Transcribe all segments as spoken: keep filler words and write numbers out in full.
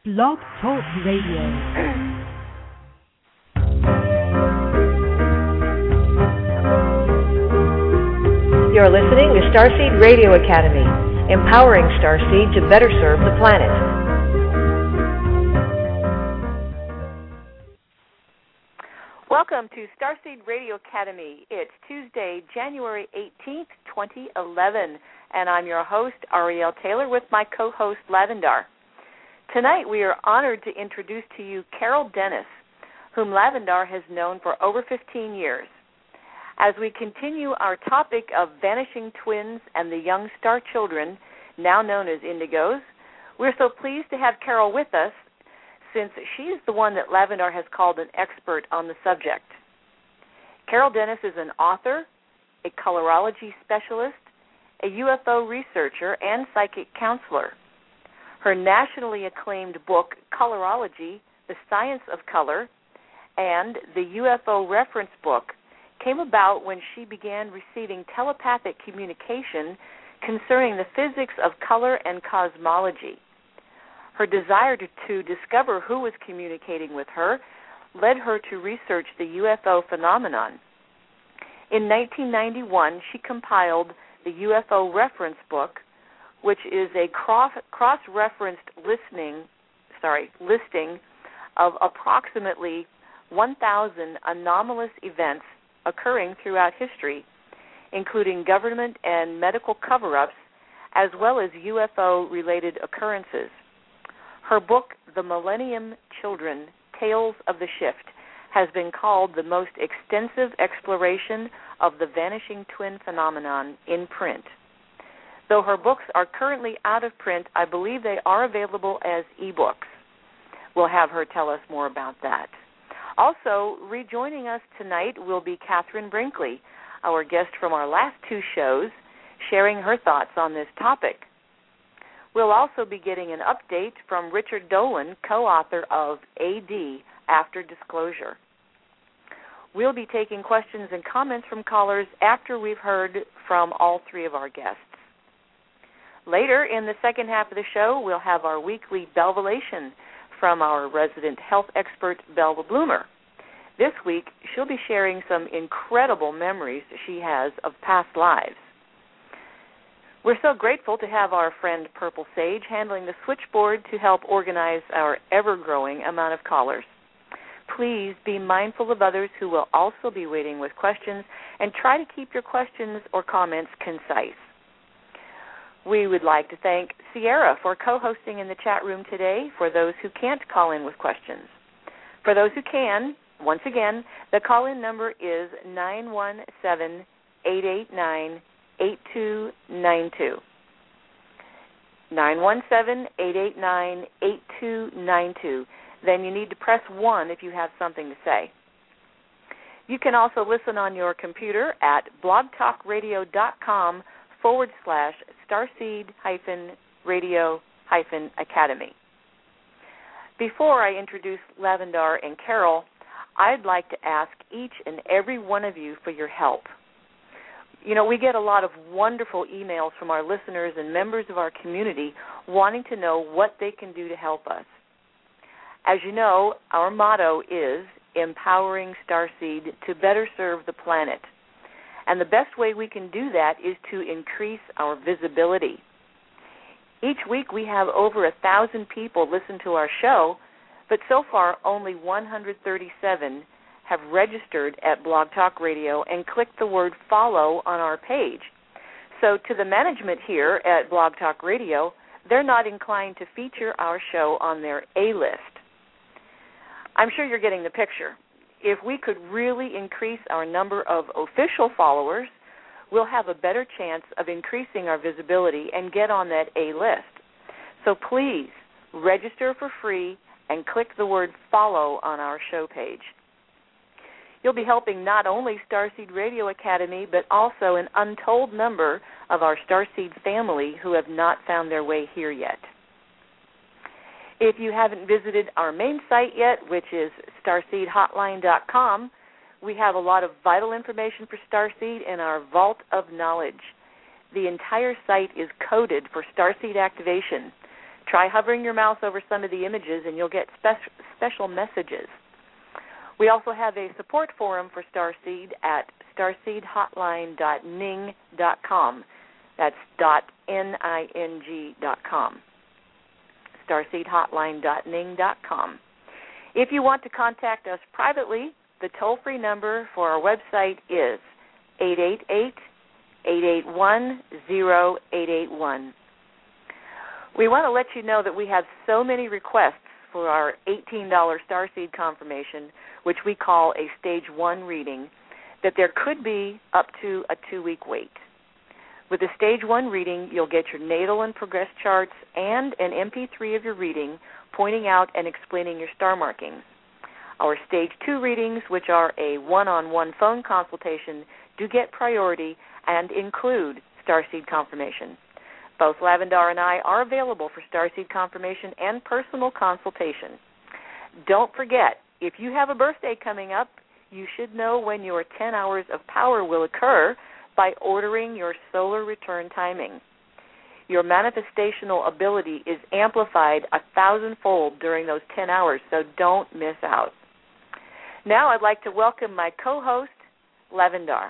Blog Talk Radio. You're listening to Starseed Radio Academy, empowering Starseed to better serve the planet. Welcome to Starseed Radio Academy. It's Tuesday, January eighteenth, twenty eleven, and I'm your host, Ariel Taylor, with my co-host, Lavendar. Tonight we are honored to introduce to you Carol Dennis, whom Lavendar has known for over fifteen years. As we continue our topic of vanishing twins and the young star children, now known as indigos, we're so pleased to have Carol with us, since she's the one that Lavendar has called an expert on the subject. Carol Dennis is an author, a colorology specialist, a U F O researcher, and psychic counselor. Her nationally acclaimed book, Colorology, The Science of Color, and the U F O reference book came about when she began receiving telepathic communication concerning the physics of color and cosmology. Her desire to, to discover who was communicating with her led her to research the U F O phenomenon. In nineteen ninety-one, she compiled the U F O reference book, which is a cross, cross-referenced listening, sorry, listing of approximately one thousand anomalous events occurring throughout history, including government and medical cover-ups, as well as U F O-related occurrences. Her book, The Millennium Children, Tales of the Shift, has been called the most extensive exploration of the vanishing twin phenomenon in print. Though her books are currently out of print, I believe they are available as e-books. We'll have her tell us more about that. Also, rejoining us tonight will be Catherine Brinkley, our guest from our last two shows, sharing her thoughts on this topic. We'll also be getting an update from Richard Dolan, co-author of A D, After Disclosure. We'll be taking questions and comments from callers after we've heard from all three of our guests. Later, in the second half of the show, we'll have our weekly Belvelation from our resident health expert, Belva Bloomer. This week, she'll be sharing some incredible memories she has of past lives. We're so grateful to have our friend Purple Sage handling the switchboard to help organize our ever-growing amount of callers. Please be mindful of others who will also be waiting with questions, and try to keep your questions or comments concise. We would like to thank Sierra for co-hosting in the chat room today for those who can't call in with questions. For those who can, once again, the call-in number is nine one seven, eight eight nine, eight two nine two. nine one seven, eight eight nine, eight two nine two. Then you need to press one if you have something to say. You can also listen on your computer at blogtalkradio.com forward slash starseed hyphen radio hyphen academy. Before I introduce Lavendar and Carol, I'd like to ask each and every one of you for your help. You know, we get a lot of wonderful emails from our listeners and members of our community wanting to know what they can do to help us. As you know, our motto is empowering Starseed to better serve the planet. And the best way we can do that is to increase our visibility. Each week we have over a thousand people listen to our show, but so far only one hundred thirty-seven have registered at Blog Talk Radio and clicked the word follow on our page. So to the management here at Blog Talk Radio, they're not inclined to feature our show on their A-list. I'm sure you're getting the picture. If we could really increase our number of official followers, we'll have a better chance of increasing our visibility and get on that A-list. So please register for free and click the word follow on our show page. You'll be helping not only Starseed Radio Academy, but also an untold number of our Starseed family who have not found their way here yet. If you haven't visited our main site yet, which is starseed hotline dot com, we have a lot of vital information for Starseed in our Vault of Knowledge. The entire site is coded for Starseed activation Try hovering your mouse over some of the images and you'll get spe- special messages. We also have a support forum for Starseed at starseed hotline dot ning dot com. That's .N I N G dot com. starseed hotline dot ning dot com. If you want to contact us privately, the toll-free number for our website is eight eight eight, eight eight one, zero eight eight one. We want to let you know that we have so many requests for our eighteen dollars Starseed confirmation, which we call a stage one reading, that there could be up to a two-week wait. With the stage one reading, you'll get your natal and progress charts and an M P three of your reading pointing out and explaining your star markings. Our stage two readings, which are a one-on-one phone consultation, do get priority and include Starseed confirmation. Both Lavendar and I are available for Starseed confirmation and personal consultation. Don't forget, if you have a birthday coming up, you should know when your ten hours of power will occur by ordering your solar return timing. Your manifestational ability is amplified a thousandfold during those ten hours, so don't miss out. Now I'd like to welcome my co-host, Lavendar.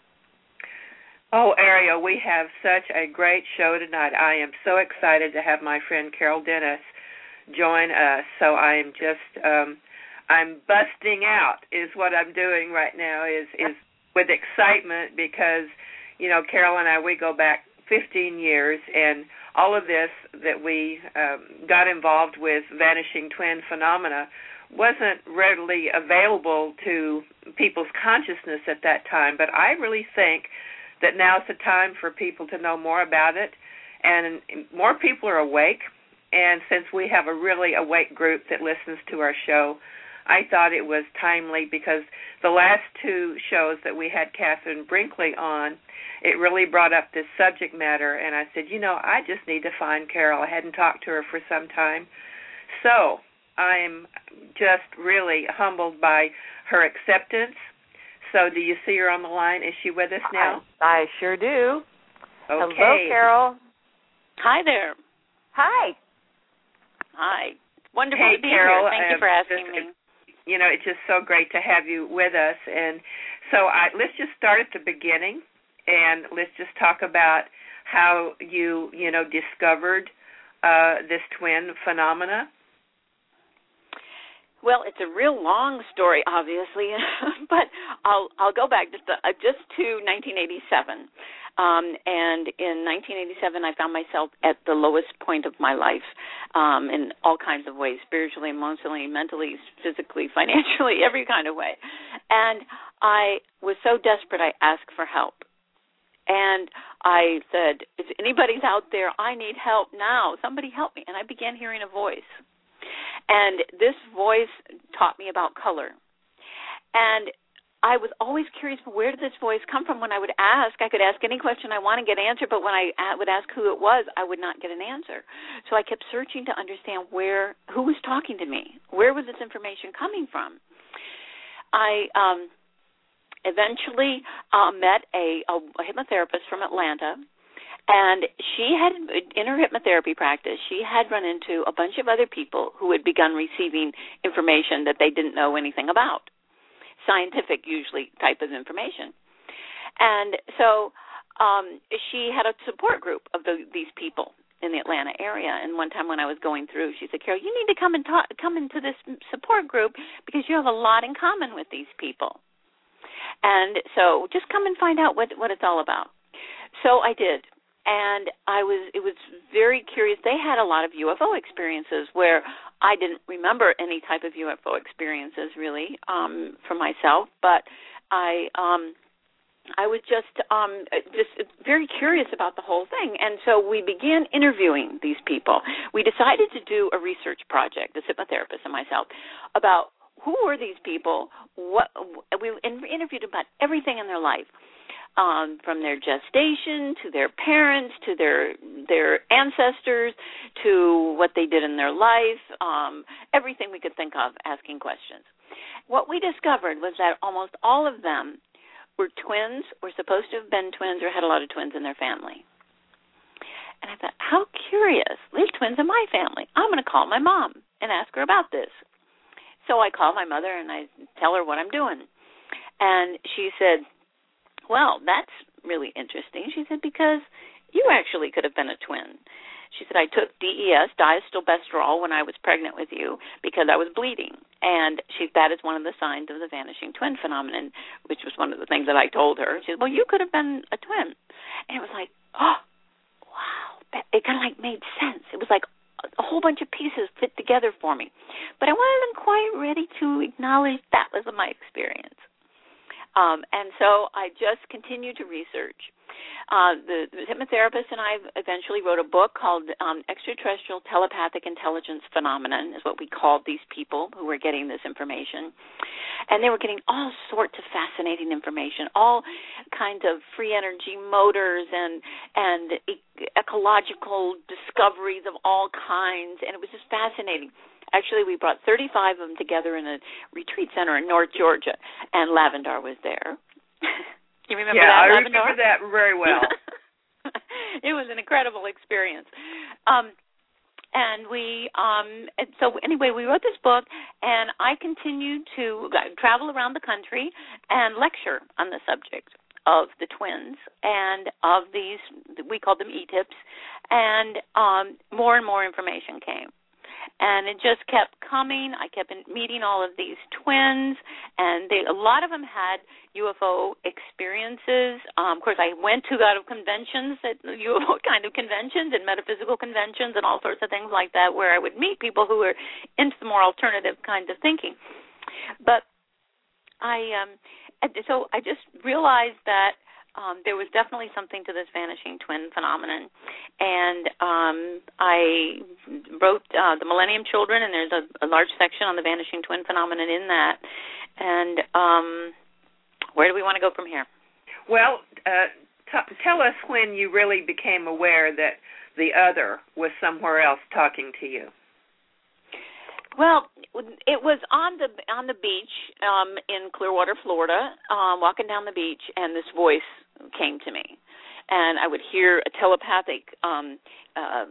Oh, Ariel, we have such a great show tonight. I am so excited to have my friend Carol Dennis join us. So I am just, um, I'm busting out is what I'm doing right now is, is with excitement because, you know, Carol and I, we go back fifteen years, and all of this that we um, got involved with vanishing twin phenomena wasn't readily available to people's consciousness at that time. But I really think that now's the time for people to know more about it, and more people are awake. And since we have a really awake group that listens to our show, I thought it was timely because the last two shows that we had Catherine Brinkley on, it really brought up this subject matter, and I said, you know, I just need to find Carol. I hadn't talked to her for some time. So I'm just really humbled by her acceptance. So do you see her on the line? Is she with us now? I, I sure do. Okay. Hello, Carol. Hi there. Hi. Hi. Wonderful hey, to be Carol, here. Thank uh, you for asking just, me. You know, it's just so great to have you with us. And so I, let's just start at the beginning, and let's just talk about how you, you know, discovered uh, this twin phenomena. Well, it's a real long story, obviously, but I'll I'll go back just to, uh, just to nineteen eighty-seven. Um, and in nineteen eighty-seven, I found myself at the lowest point of my life um, in all kinds of ways, spiritually, emotionally, mentally, physically, financially, every kind of way. And I was so desperate, I asked for help. And I said, if anybody's out there, I need help now. Somebody help me. And I began hearing a voice. And this voice taught me about color. And I was always curious, where did this voice come from? When I would ask, I could ask any question I want and get an answer, but when I would ask who it was, I would not get an answer. So I kept searching to understand where, who was talking to me? Where was this information coming from? I um, eventually uh, met a, a, a hypnotherapist from Atlanta. And she had, in her hypnotherapy practice, she had run into a bunch of other people who had begun receiving information that they didn't know anything about, scientific, usually, type of information. And so um, she had a support group of the, these people in the Atlanta area. And one time when I was going through, she said, Carol, you need to come and talk, come into this support group because you have a lot in common with these people. And so just come and find out what, what it's all about. So I did. And I was, it was very curious. They had a lot of U F O experiences where I didn't remember any type of U F O experiences really um, for myself, but I, um, I was just, um, just very curious about the whole thing. And so we began interviewing these people. We decided to do a research project, the hypnotherapist and myself, about who were these people. What we interviewed about everything in their life. Um, from their gestation to their parents to their their ancestors to what they did in their life, um, everything we could think of, asking questions. What we discovered was that almost all of them were twins, were supposed to have been twins, or had a lot of twins in their family. And I thought, how curious. There's twins in my family. I'm going to call my mom and ask her about this. So I call my mother and I tell her what I'm doing. And she said, well, that's really interesting. She said, because you actually could have been a twin. She said, I took D E S, diacetylbestrol, when I was pregnant with you because I was bleeding. And she that is one of the signs of the vanishing twin phenomenon, which was one of the things that I told her. She said, well, you could have been a twin. And it was like, oh, wow. That, it kind of like made sense. It was like a whole bunch of pieces fit together for me. But I wasn't quite ready to acknowledge that was my experience. Um, and so I just continued to research. Uh, the, the hypnotherapist and I eventually wrote a book called um, Extraterrestrial Telepathic Intelligence Phenomenon, is what we called these people who were getting this information. And they were getting all sorts of fascinating information, all kinds of free energy motors and, and e- ecological discoveries of all kinds, and it was just fascinating. Actually, we brought thirty-five of them together in a retreat center in North Georgia, and Lavendar was there. You remember yeah, that, I Lavendar? remember that very well. It was an incredible experience. Um, and we, um, and so anyway, we wrote this book, and I continued to travel around the country and lecture on the subject of the twins and of these, we called them E-tips, and um, more and more information came. And it just kept coming. I kept meeting all of these twins, and they, a lot of them had U F O experiences. Um, of course, I went to a lot of conventions, at U F O kind of conventions and metaphysical conventions and all sorts of things like that, where I would meet people who were into the more alternative kinds of thinking. But I, um, so I just realized that Um, there was definitely something to this vanishing twin phenomenon. And um, I wrote uh, The Millennium Children, and there's a, a large section on the vanishing twin phenomenon in that. And um, where do we want to go from here? Well, uh, t- tell us when you really became aware that the other was somewhere else talking to you. Well, it was on the on the beach um, in Clearwater, Florida, um, walking down the beach, and this voice came to me, and I would hear a telepathic um, uh,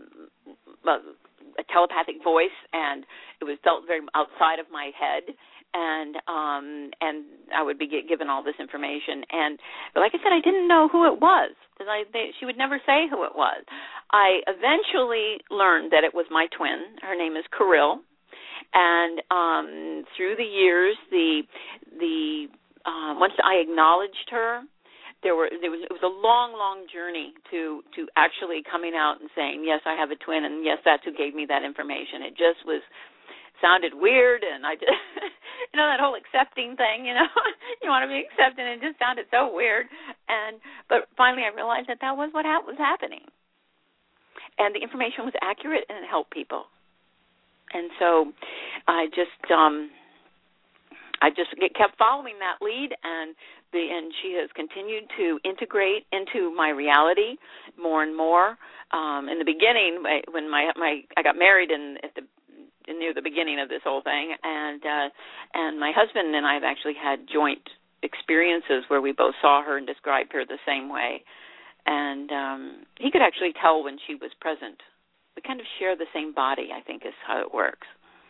a telepathic voice, and it was felt very outside of my head, and um, and I would be given all this information, and but like I said, I didn't know who it was because I they, she would never say who it was. I eventually learned that it was my twin. Her name is Kirill. And um, through the years, the the uh, once I acknowledged her, there were there was it was a long, long journey to to actually coming out and saying, yes, I have a twin, and yes, that's who gave me that information. It just was sounded weird, and I just you know that whole accepting thing, you know, you want to be accepted, and it just sounded so weird. And but finally, I realized that that was what ha- was happening, and the information was accurate and it helped people. And so I just um, I just kept following that lead, and the and she has continued to integrate into my reality more and more. Um, in the beginning, when my my I got married in at the in near the beginning of this whole thing, and uh, and my husband and I have actually had joint experiences where we both saw her and described her the same way, and um, he could actually tell when she was present. We kind of share the same body, I think, is how it works.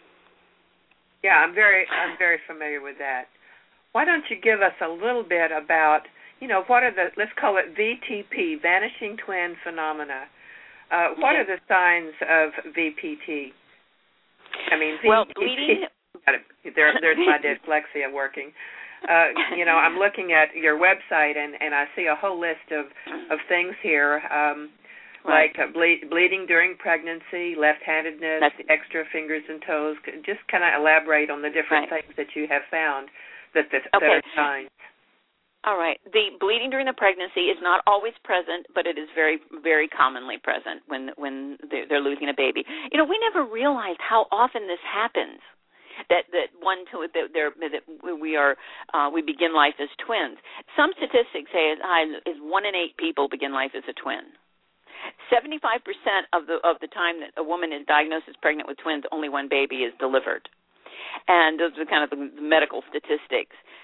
Yeah, I'm very I'm very familiar with that. Why don't you give us a little bit about, you know, what are the, let's call it V T P, Vanishing Twin Phenomena. Uh, what yeah. are the signs of V P T? I mean, V T P. Well, bleeding. There, there's my dyslexia working. Uh, you know, I'm looking at your website, and, and I see a whole list of, of things here. Um, Right. Like uh, ble- bleeding during pregnancy, left-handedness, That's, extra fingers and toes. Just kind of elaborate on the different right. things that you have found that, that, okay. that are signs. All right. The bleeding during the pregnancy is not always present, but it is very, very commonly present when when they're, they're losing a baby. You know, we never realized how often this happens. That that one to that, that we are uh, we begin life as twins. Some statistics say as high as one in eight people begin life as a twin. seventy-five percent of the of the time that a woman is diagnosed as pregnant with twins, only one baby is delivered. And those are kind of the medical statistics.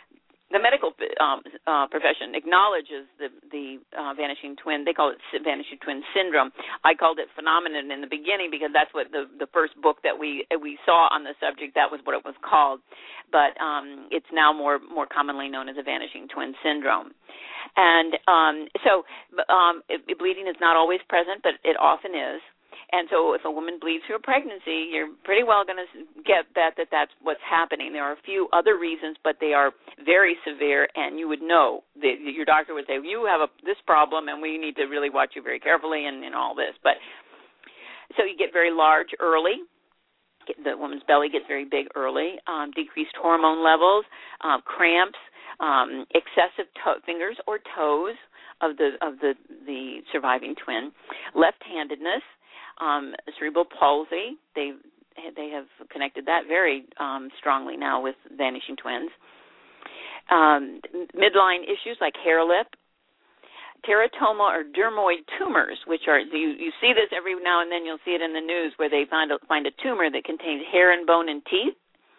the medical um, uh, profession acknowledges the the uh, vanishing twin. They call it vanishing twin syndrome. I called it phenomenon in the beginning because that's what the the first book that we we saw on the subject, that was what it was called. But um, it's now more more commonly known as a vanishing twin syndrome. And um, so um, it, bleeding is not always present, but it often is. And so if a woman bleeds through a pregnancy, you're pretty well going to get that, that that's what's happening. There are a few other reasons, but they are very severe, and you would know. That your doctor would say, you have a, this problem, and we need to really watch you very carefully and, and all this. But so you get very large early. The woman's belly gets very big early, um, decreased hormone levels, uh, cramps, um, excessive to- fingers or toes of the of the, the surviving twin, left-handedness, Um, cerebral palsy. They they have connected that very um, strongly now with vanishing twins. Um, midline issues like hair lip, teratoma or dermoid tumors, which are you, you see this every now and then. You'll see it in the news where they find a, find a tumor that contains hair and bone and teeth,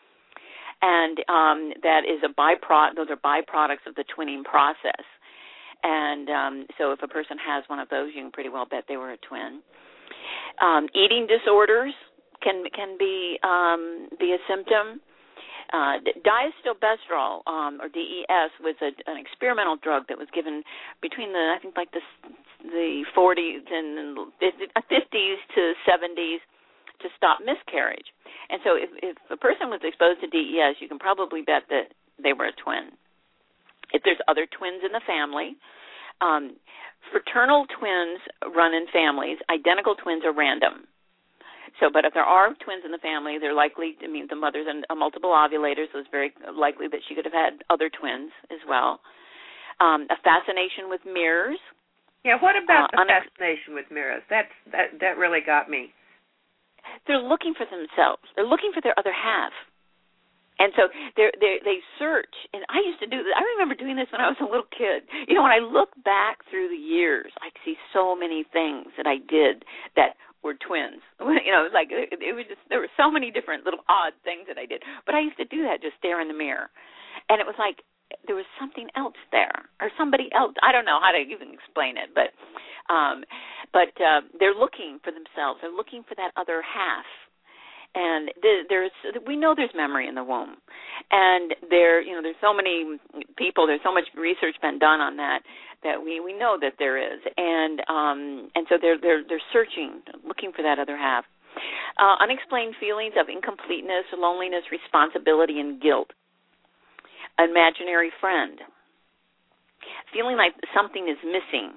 and um, that is a byproduct. Those are byproducts of the twinning process. And um, so if a person has one of those, you can pretty well bet they were a twin. Um, eating disorders can can be um, be a symptom. Uh, Diacetylbestrol, um, or D E S, was a, an experimental drug that was given between the I think like the the forties and fifties to seventies to stop miscarriage. And so if, if a person was exposed to D E S, you can probably bet that they were a twin. If there's other twins in the family. Um, fraternal twins run in families. Identical twins are random. So, but if there are twins in the family, they're likely, I mean, the mother's a multiple ovulator, so it's very likely that she could have had other twins as well. Um, a fascination with mirrors. Yeah, what about uh, the unex- fascination with mirrors? That's, that, that really got me. They're looking for themselves. They're looking for their other half. And so they they search, and I used to do this. I remember doing this when I was a little kid. You know, when I look back through the years, I see so many things that I did that were twins. You know, it was like it, it was just there were so many different little odd things that I did. But I used to do that, just stare in the mirror, and it was like there was something else there, or somebody else. I don't know how to even explain it, but um, but uh, they're looking for themselves. They're looking for that other half. And there's, we know there's memory in the womb, and there, you know, there's so many people, there's so much research been done on that that we, we know that there is, and um, and so they're they're they're searching, looking for that other half. Uh, unexplained feelings of incompleteness, loneliness, responsibility, and guilt. Imaginary friend. Feeling like something is missing.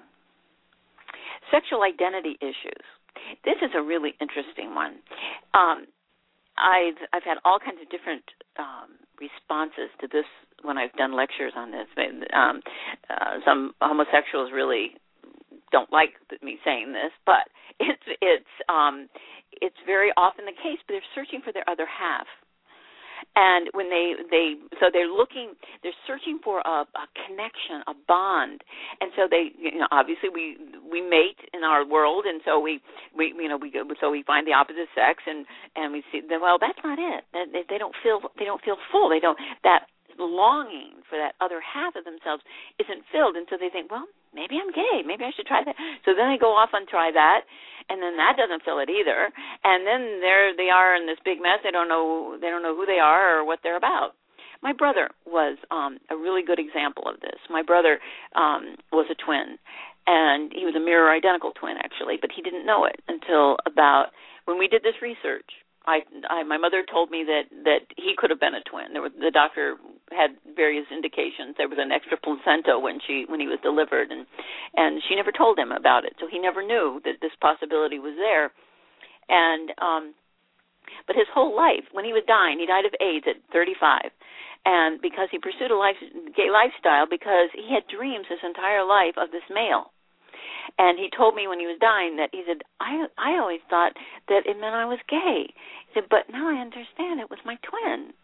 Sexual identity issues. This is a really interesting one. Um, I've I've had all kinds of different um, responses to this when I've done lectures on this. Um, uh, some homosexuals really don't like me saying this, but it's it's um, it's very often the case. But they're searching for their other half, and when they they so they're looking, they're searching for a, a connection, a bond, and so they you know obviously we we mate in our world, and so we we you know we so we find the opposite sex, and and we see that well that's not it. They, they don't feel they don't feel full. They don't that longing for that other half of themselves isn't filled, and so they think, well, maybe I'm gay, maybe I should try that. So then they go off and try that, and then that doesn't fill it either, and then there they are in this big mess. They don't know they don't know who they are or what they're about. My brother was um, a really good example of this. My brother um, was a twin, and he was a mirror identical twin actually, but he didn't know it until about when we did this research. I, I, my mother told me that, that he could have been a twin. There was, the doctor had various indications. There was an extra placenta when she when he was delivered, and and she never told him about it, so he never knew that this possibility was there. And um, but his whole life, when he was dying, he died of AIDS at thirty-five, and because he pursued a life, gay lifestyle, because he had dreams his entire life of this male. And he told me when he was dying that he said, I I always thought that it meant I was gay. He said, but now I understand it was my twin.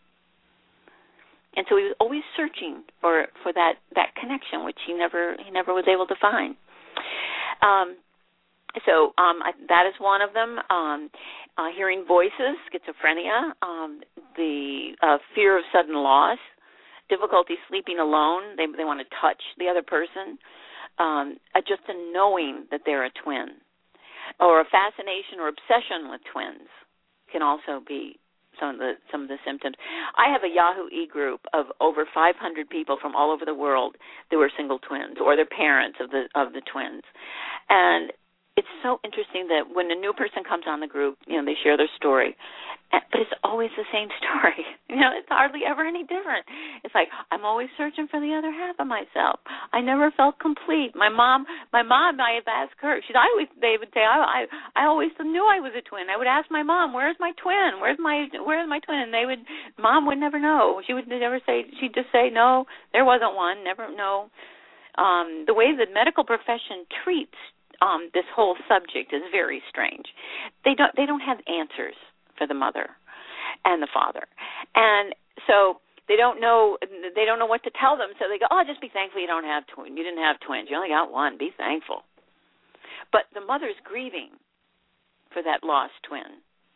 And so he was always searching for, for that, that connection, which he never he never was able to find. Um, so um, I, that is one of them. Um, uh, hearing voices, schizophrenia, um, the uh, fear of sudden loss, difficulty sleeping alone. They they want to touch the other person. Um, uh, just a knowing that they're a twin, or a fascination or obsession with twins can also be some of the some of the symptoms. I have a Yahoo e-group of over five hundred people from all over the world that were single twins or their parents of the of the twins, and it's so interesting that when a new person comes on the group, you know, they share their story, but it's always the same story. You know, it's hardly ever any different. It's like, I'm always searching for the other half of myself. I never felt complete. My mom, my mom, I have asked her. She's I always they would say, I, I, I always knew I was a twin. I would ask my mom, where's my twin? Where's my, where's my twin? And they would, mom would never know. She would never say. She'd just say, no, there wasn't one. Never, no. Um, the way the medical profession treats Um, this whole subject is very strange. They don't they don't have answers for the mother and the father, and so they don't know they don't know what to tell them. So they go, oh, just be thankful you don't have twins. You didn't have twins. You only got one. Be thankful. But the mother's grieving for that lost twin,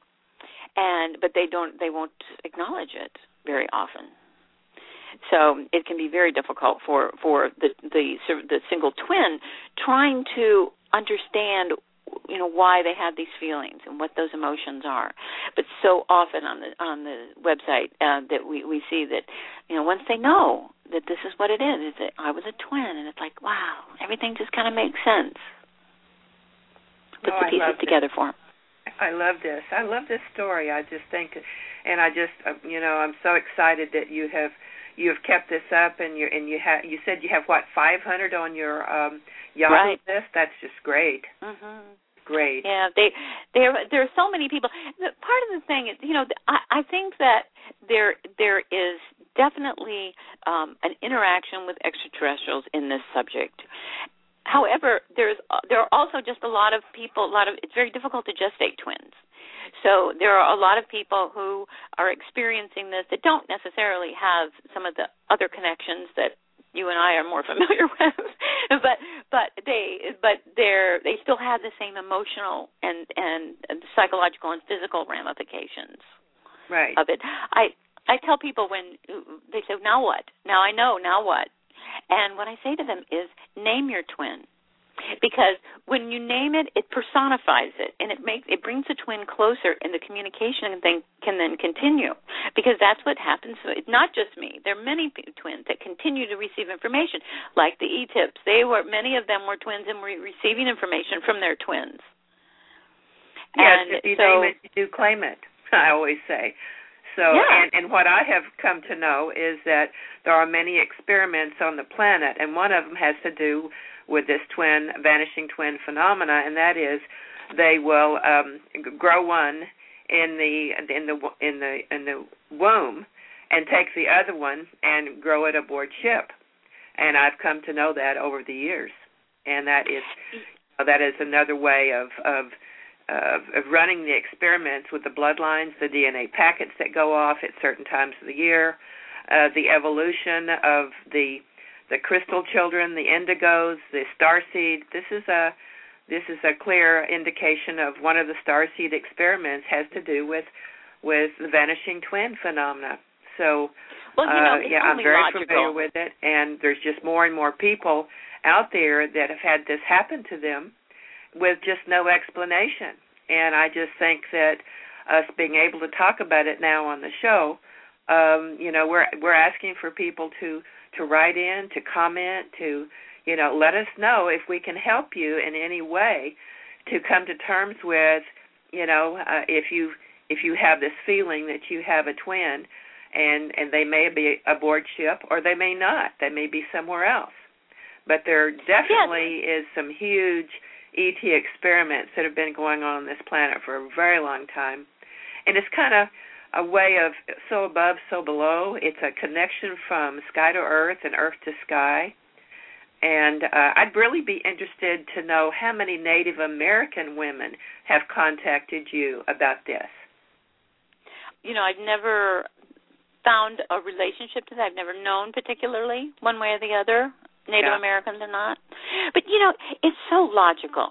and but they don't they won't acknowledge it very often. So it can be very difficult for for the the the single twin trying to understand, you know, why they have these feelings and what those emotions are. But so often on the on the website uh, that we, we see that, you know, once they know that this is what it is, is that I was a twin, and it's like, wow, everything just kind of makes sense. Puts oh, the pieces together for them. I love this. I love this story. I just think, and I just, uh, you know, I'm so excited that you have you have kept this up, and you and you have you said you have what five hundred on your um, Yahoo right. list. That's just great. Mm-hmm. Great. Yeah, they there there are so many people. Part of the thing is, you know, I, I think that there there is definitely um, an interaction with extraterrestrials in this subject. However, there's there are also just a lot of people. A lot of it's very difficult to gestate twins. So there are a lot of people who are experiencing this that don't necessarily have some of the other connections that you and I are more familiar with, but but they but they're they still have the same emotional and, and psychological and physical ramifications right. of it. I I tell people when they say, now what? Now I know, now what? And what I say to them is, name your twin. Because when you name it, it personifies it, and it makes it brings the twin closer, and the communication thing can then continue. Because that's what happens. It's not just me. There are many twins that continue to receive information, like the E-tips. They were many of them were twins and were receiving information from their twins. Yes, and if you so, name it, you do claim it. I always say. So, yeah. and, and what I have come to know is that there are many experiments on the planet, and one of them has to do with this twin, vanishing twin phenomena, and that is they will um, grow one in the in the in the in the womb and take the other one and grow it aboard ship. And I've come to know that over the years, and that is that is another way of of of, of running the experiments with the bloodlines, the D N A packets that go off at certain times of the year, uh, the evolution of the the crystal children, the indigos, the starseed. This is a this is a clear indication of one of the starseed experiments has to do with with the vanishing twin phenomena. So, well, you know, uh, yeah, I'm very logical. familiar with it, and there's just more and more people out there that have had this happen to them with just no explanation. And I just think that us being able to talk about it now on the show, um, you know, we're we're asking for people to. to write in, to comment, to, you know, let us know if we can help you in any way to come to terms with, you know, uh, if you if you have this feeling that you have a twin, and, and they may be aboard ship or they may not. They may be somewhere else. But there definitely yes. is some huge E T experiments that have been going on on this planet for a very long time. And it's kind of a way of so above, so below. It's a connection from sky to earth and earth to sky. And uh, I'd really be interested to know how many Native American women have contacted you about this. You know, I've never found a relationship to that. I've never known particularly one way or the other, Native yeah. Americans or not. But, you know, it's so logical.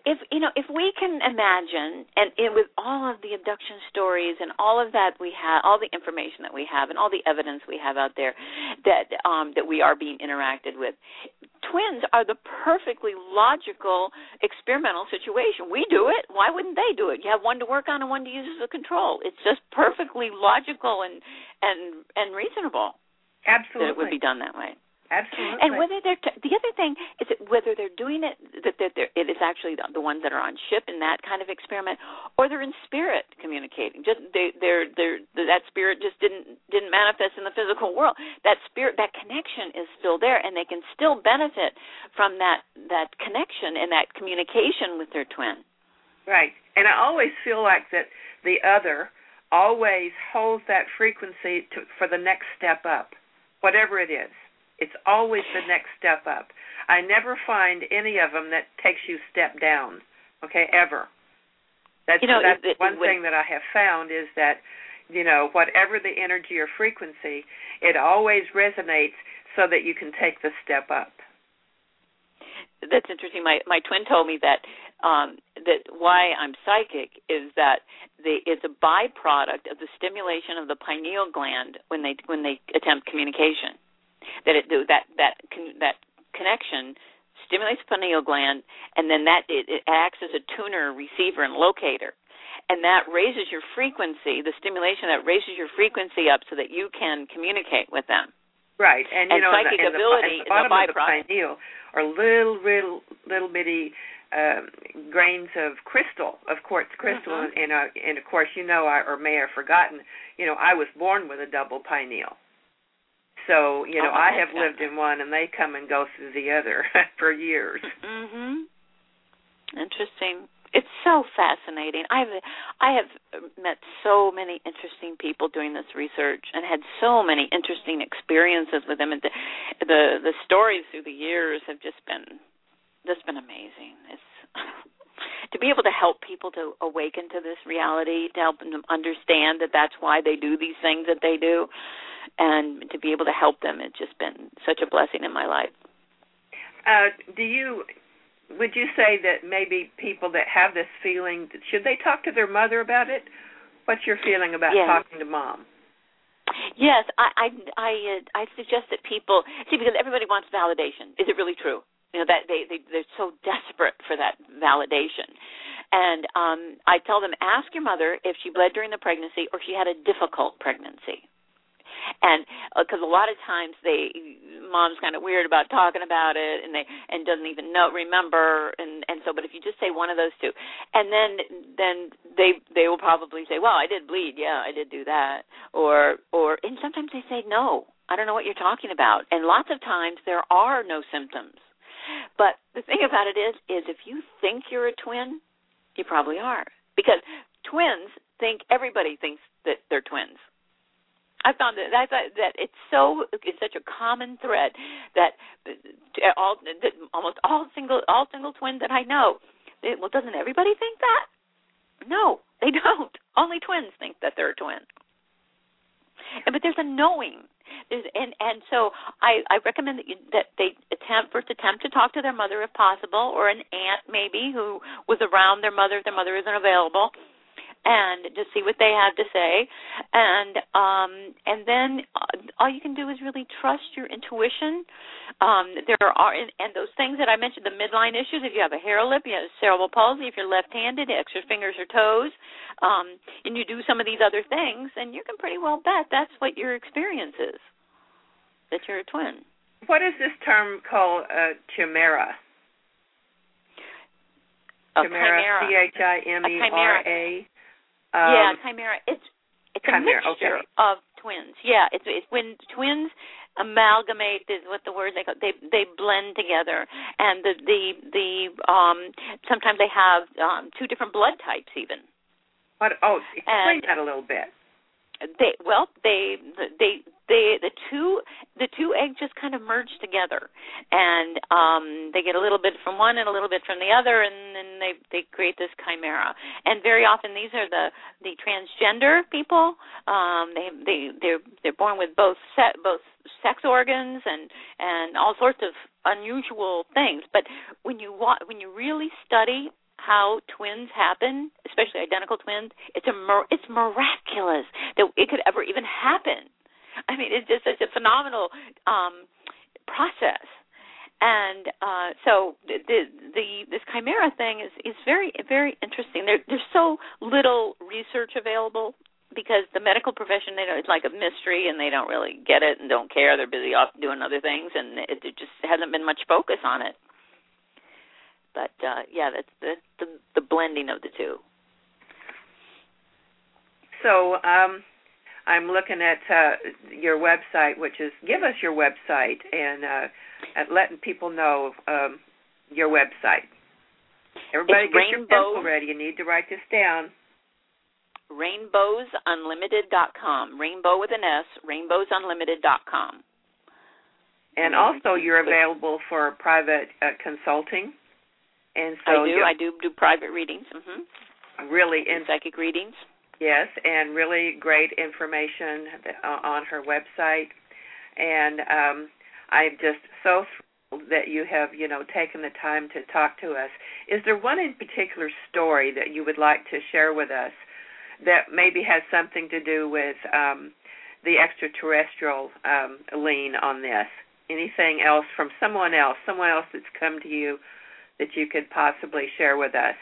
if you know, if we can imagine, and it, with all of the abduction stories and all of that we have, all the information that we have, and all the evidence we have out there that um, that we are being interacted with, twins are the perfectly logical experimental situation. We do it. Why wouldn't they do it? You have one to work on and one to use as a control. It's just perfectly logical and and and reasonable. Absolutely, that it would be done that way. Absolutely. And whether they're t- the other thing is that whether they're doing it that they're, they're, it is actually the, the ones that are on ship in that kind of experiment, or they're in spirit communicating. Just they they're they're that spirit just didn't didn't manifest in the physical world. That spirit, that connection is still there, and they can still benefit from that that connection and that communication with their twin. Right. And I always feel like that the other always holds that frequency to, for the next step up, whatever it is. It's always the next step up. I never find any of them that takes you step down, okay, ever. That's, you know, that's it, it, one it, thing that I have found is that, you know, whatever the energy or frequency, it always resonates so that you can take the step up. That's interesting. My my twin told me that um, that why I'm psychic is that the, it's a byproduct of the stimulation of the pineal gland when they when they attempt communication. That it that that that connection stimulates the pineal gland, and then that it, it acts as a tuner, receiver, and locator, and that raises your frequency. The stimulation that raises your frequency up so that you can communicate with them. Right, and you and know, psychic and the, ability and the, and the bottom is a of the byproduct. pineal are little, little, little bitty um, grains of crystal, of quartz crystal, Mm-hmm. and, and, uh, and of course, you know, I, or may have forgotten, you know, I was born with a double pineal. So, you know, oh, I have exactly. lived in one, and they come and go through the other for years. Mm-hmm. Interesting. It's so fascinating. I've I have met so many interesting people doing this research, and had so many interesting experiences with them. And the the, the stories through the years have just been just been amazing. It's to be able to help people to awaken to this reality, to help them understand that that's why they do these things that they do. And to be able to help them, it's just been such a blessing in my life. Uh, do you, would you say that maybe people that have this feeling, should they talk to their mother about it? What's your feeling about yes. talking to mom? Yes, I I I, uh, I suggest that people see, because everybody wants validation. Is it really true? You know, that they they they're so desperate for that validation. And um, I tell them, ask your mother if she bled during the pregnancy or she had a difficult pregnancy. And because uh, a lot of times they, mom's kind of weird about talking about it, and they and doesn't even know remember, and and so. But if you just say one of those two, and then then they they will probably say, well, I did bleed, yeah, I did do that, or or and sometimes they say, no, I don't know what you're talking about, and lots of times there are no symptoms. But the thing about it is, is if you think you're a twin, you probably are, because twins think everybody thinks that they're twins. I found that I thought that it's so it's such a common thread that all that almost all single all single twins that I know. They, well, doesn't everybody think that? No, they don't. Only twins think that they're a twin. And, but there's a knowing. There's, and and so I, I recommend that you, that they attempt first attempt to talk to their mother if possible, or an aunt maybe who was around their mother if their mother isn't available, and just see what they have to say, and um, and then all you can do is really trust your intuition. Um, there are and, and those things that I mentioned, the midline issues. If you have a hair lip, you have cerebral palsy. If you're left-handed, extra fingers or toes, um, and you do some of these other things, and you can pretty well bet that's what your experience is. That you're a twin. What is this term called? Uh, chimera. A chimera. chimera. C H I M E R A. Um, yeah, chimera. It's it's a chimera, mixture okay. of twins. Yeah, it's it's when twins amalgamate is what the word they call, they they blend together, and the the the um sometimes they have um two different blood types even. What? Oh, explain and that a little bit. They well they they they the two the two eggs just kind of merge together, and um, they get a little bit from one and a little bit from the other, and then they they create this chimera. And very often these are the, the transgender people. Um, they they they're they're born with both set both sex organs and and all sorts of unusual things. But when you wa- when you really study how twins happen, especially identical twins, it's a it's miraculous that it could ever even happen. I mean, it's just such a phenomenal um, process. And uh, so the, the the this chimera thing is, is very very interesting. There, there's so little research available because the medical profession, they know, it's like a mystery, and they don't really get it and don't care. They're busy off doing other things, and it, it just hasn't been much focus on it. But uh, yeah, that's the, the the blending of the two. So. Um I'm looking at uh, your website, which is, give us your website and, uh, and letting people know um, your website. Everybody it's get Rainbow, your pencil ready. You need to write this down. rainbows unlimited dot com. Rainbow with an S, rainbows unlimited dot com. And also you're available for private uh, consulting. And so I do. I do do private readings. Mm-hmm. Really in psychic readings. Yes, and really great information on her website. And um, I'm just so thrilled that you have, you know, taken the time to talk to us. Is there one in particular story that you would like to share with us that maybe has something to do with um, the extraterrestrial um, lean on this? Anything else from someone else, someone else that's come to you that you could possibly share with us?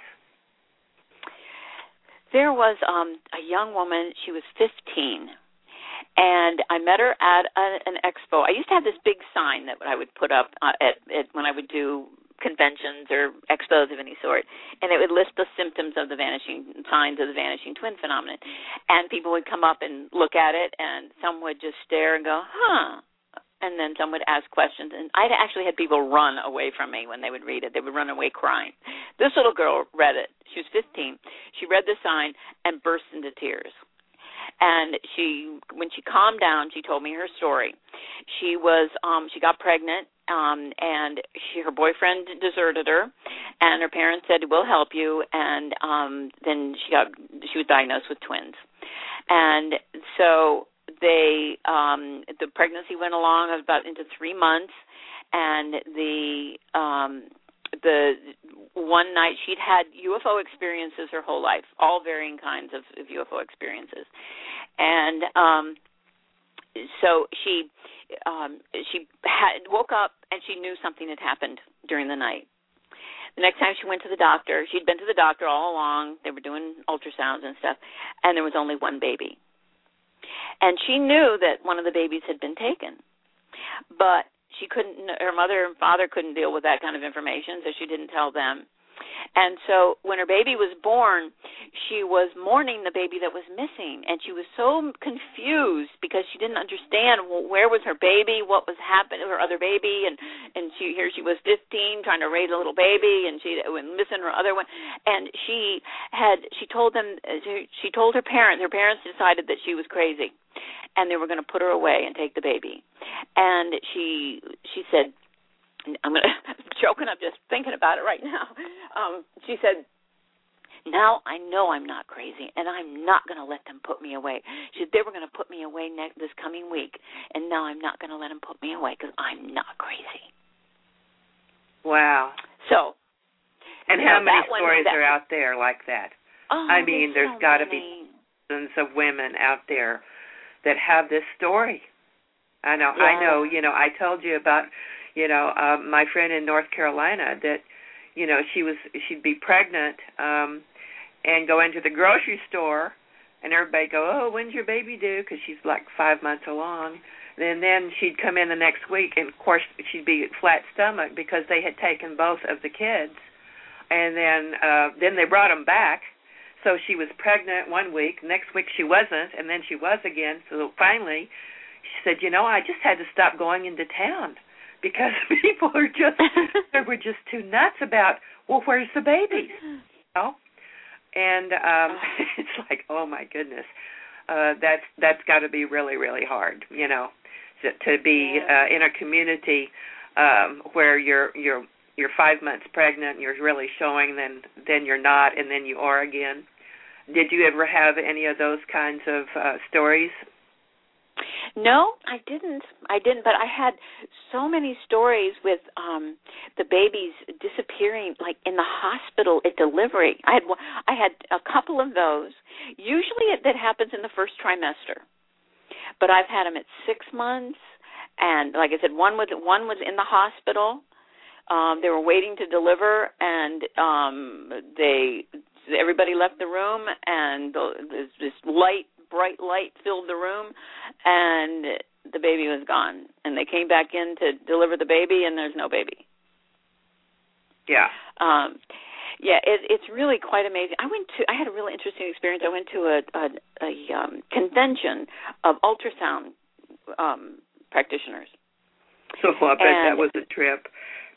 There was um, a young woman, she was fifteen, and I met her at a, an expo. I used to have this big sign that I would put up uh, at, at when I would do conventions or expos of any sort, and it would list the symptoms of the vanishing, signs of the vanishing twin phenomenon. And people would come up and look at it, and some would just stare and go, huh, and then some would ask questions. And I actually had people run away from me when they would read it. They would run away crying. This little girl read it. She was fifteen. She read the sign and burst into tears. And she, when she calmed down, she told me her story. She was, um, she got pregnant, um, and she, her boyfriend deserted her, and her parents said, "We'll help you." And um, then she got, she was diagnosed with twins, and so they, um, the pregnancy went along about into three months, and the, um, the one night she'd had U F O experiences her whole life, all varying kinds of, of U F O experiences, and um, so she um, she had woke up and she knew something had happened during the night. The next time she went to the doctor, she'd been to the doctor all along. They were doing ultrasounds and stuff, and there was only one baby, and she knew that one of the babies had been taken, but she couldn't, her mother and father couldn't deal with that kind of information, so she didn't tell them. And so when her baby was born, she was mourning the baby that was missing, and she was so confused because she didn't understand, well, where was her baby, what was happening, her other baby, and, and she here she was fifteen trying to raise a little baby, and she was missing her other one. And she had, she told them, she told her parents, her parents decided that she was crazy, and they were going to put her away and take the baby. And she she said, I'm gonna I'm choking up just thinking about it right now. Um, she said, "Now I know I'm not crazy, and I'm not going to let them put me away." She said, "They were going to put me away next this coming week, and now I'm not going to let them put me away because I'm not crazy." Wow. So, and how know, many stories one, that, are out there like that? Oh, I mean, there's, there's so got to be thousands of women out there that have this story. I know. Yeah. I know. You know, I told you about. You know, uh, my friend in North Carolina that, you know, she was she'd be pregnant um, and go into the grocery store, and everybody go, "Oh, when's your baby due?" Because she's like five months along. And then she'd come in the next week, and of course she'd be flat stomach because they had taken both of the kids, and then uh, then they brought them back. So she was pregnant one week, next week she wasn't, and then she was again. So finally, she said, "You know, I just had to stop going into town." Because people are just, they were just too nuts about, well, where's the babies? You know? And um, it's like, oh my goodness, uh, that's that's got to be really, really hard, you know, to, to be uh, in a community um, where you're you're you're five months pregnant and you're really showing, then then you're not, and then you are again. Did you ever have any of those kinds of uh, stories? No, I didn't. I didn't, but I had so many stories with um the babies disappearing, like in the hospital at delivery. I had I had a couple of those. Usually it, that happens in the first trimester, but I've had them at six months, and like I said, one was one was in the hospital. Um, they were waiting to deliver, and um, they everybody left the room, and the, this light. bright light filled the room, and the baby was gone. And they came back in to deliver the baby, and there's no baby. Yeah. Um, yeah, it, it's really quite amazing. I went to. I had a really interesting experience. I went to a, a, a um, convention of ultrasound um, practitioners. So I bet and that was a trip.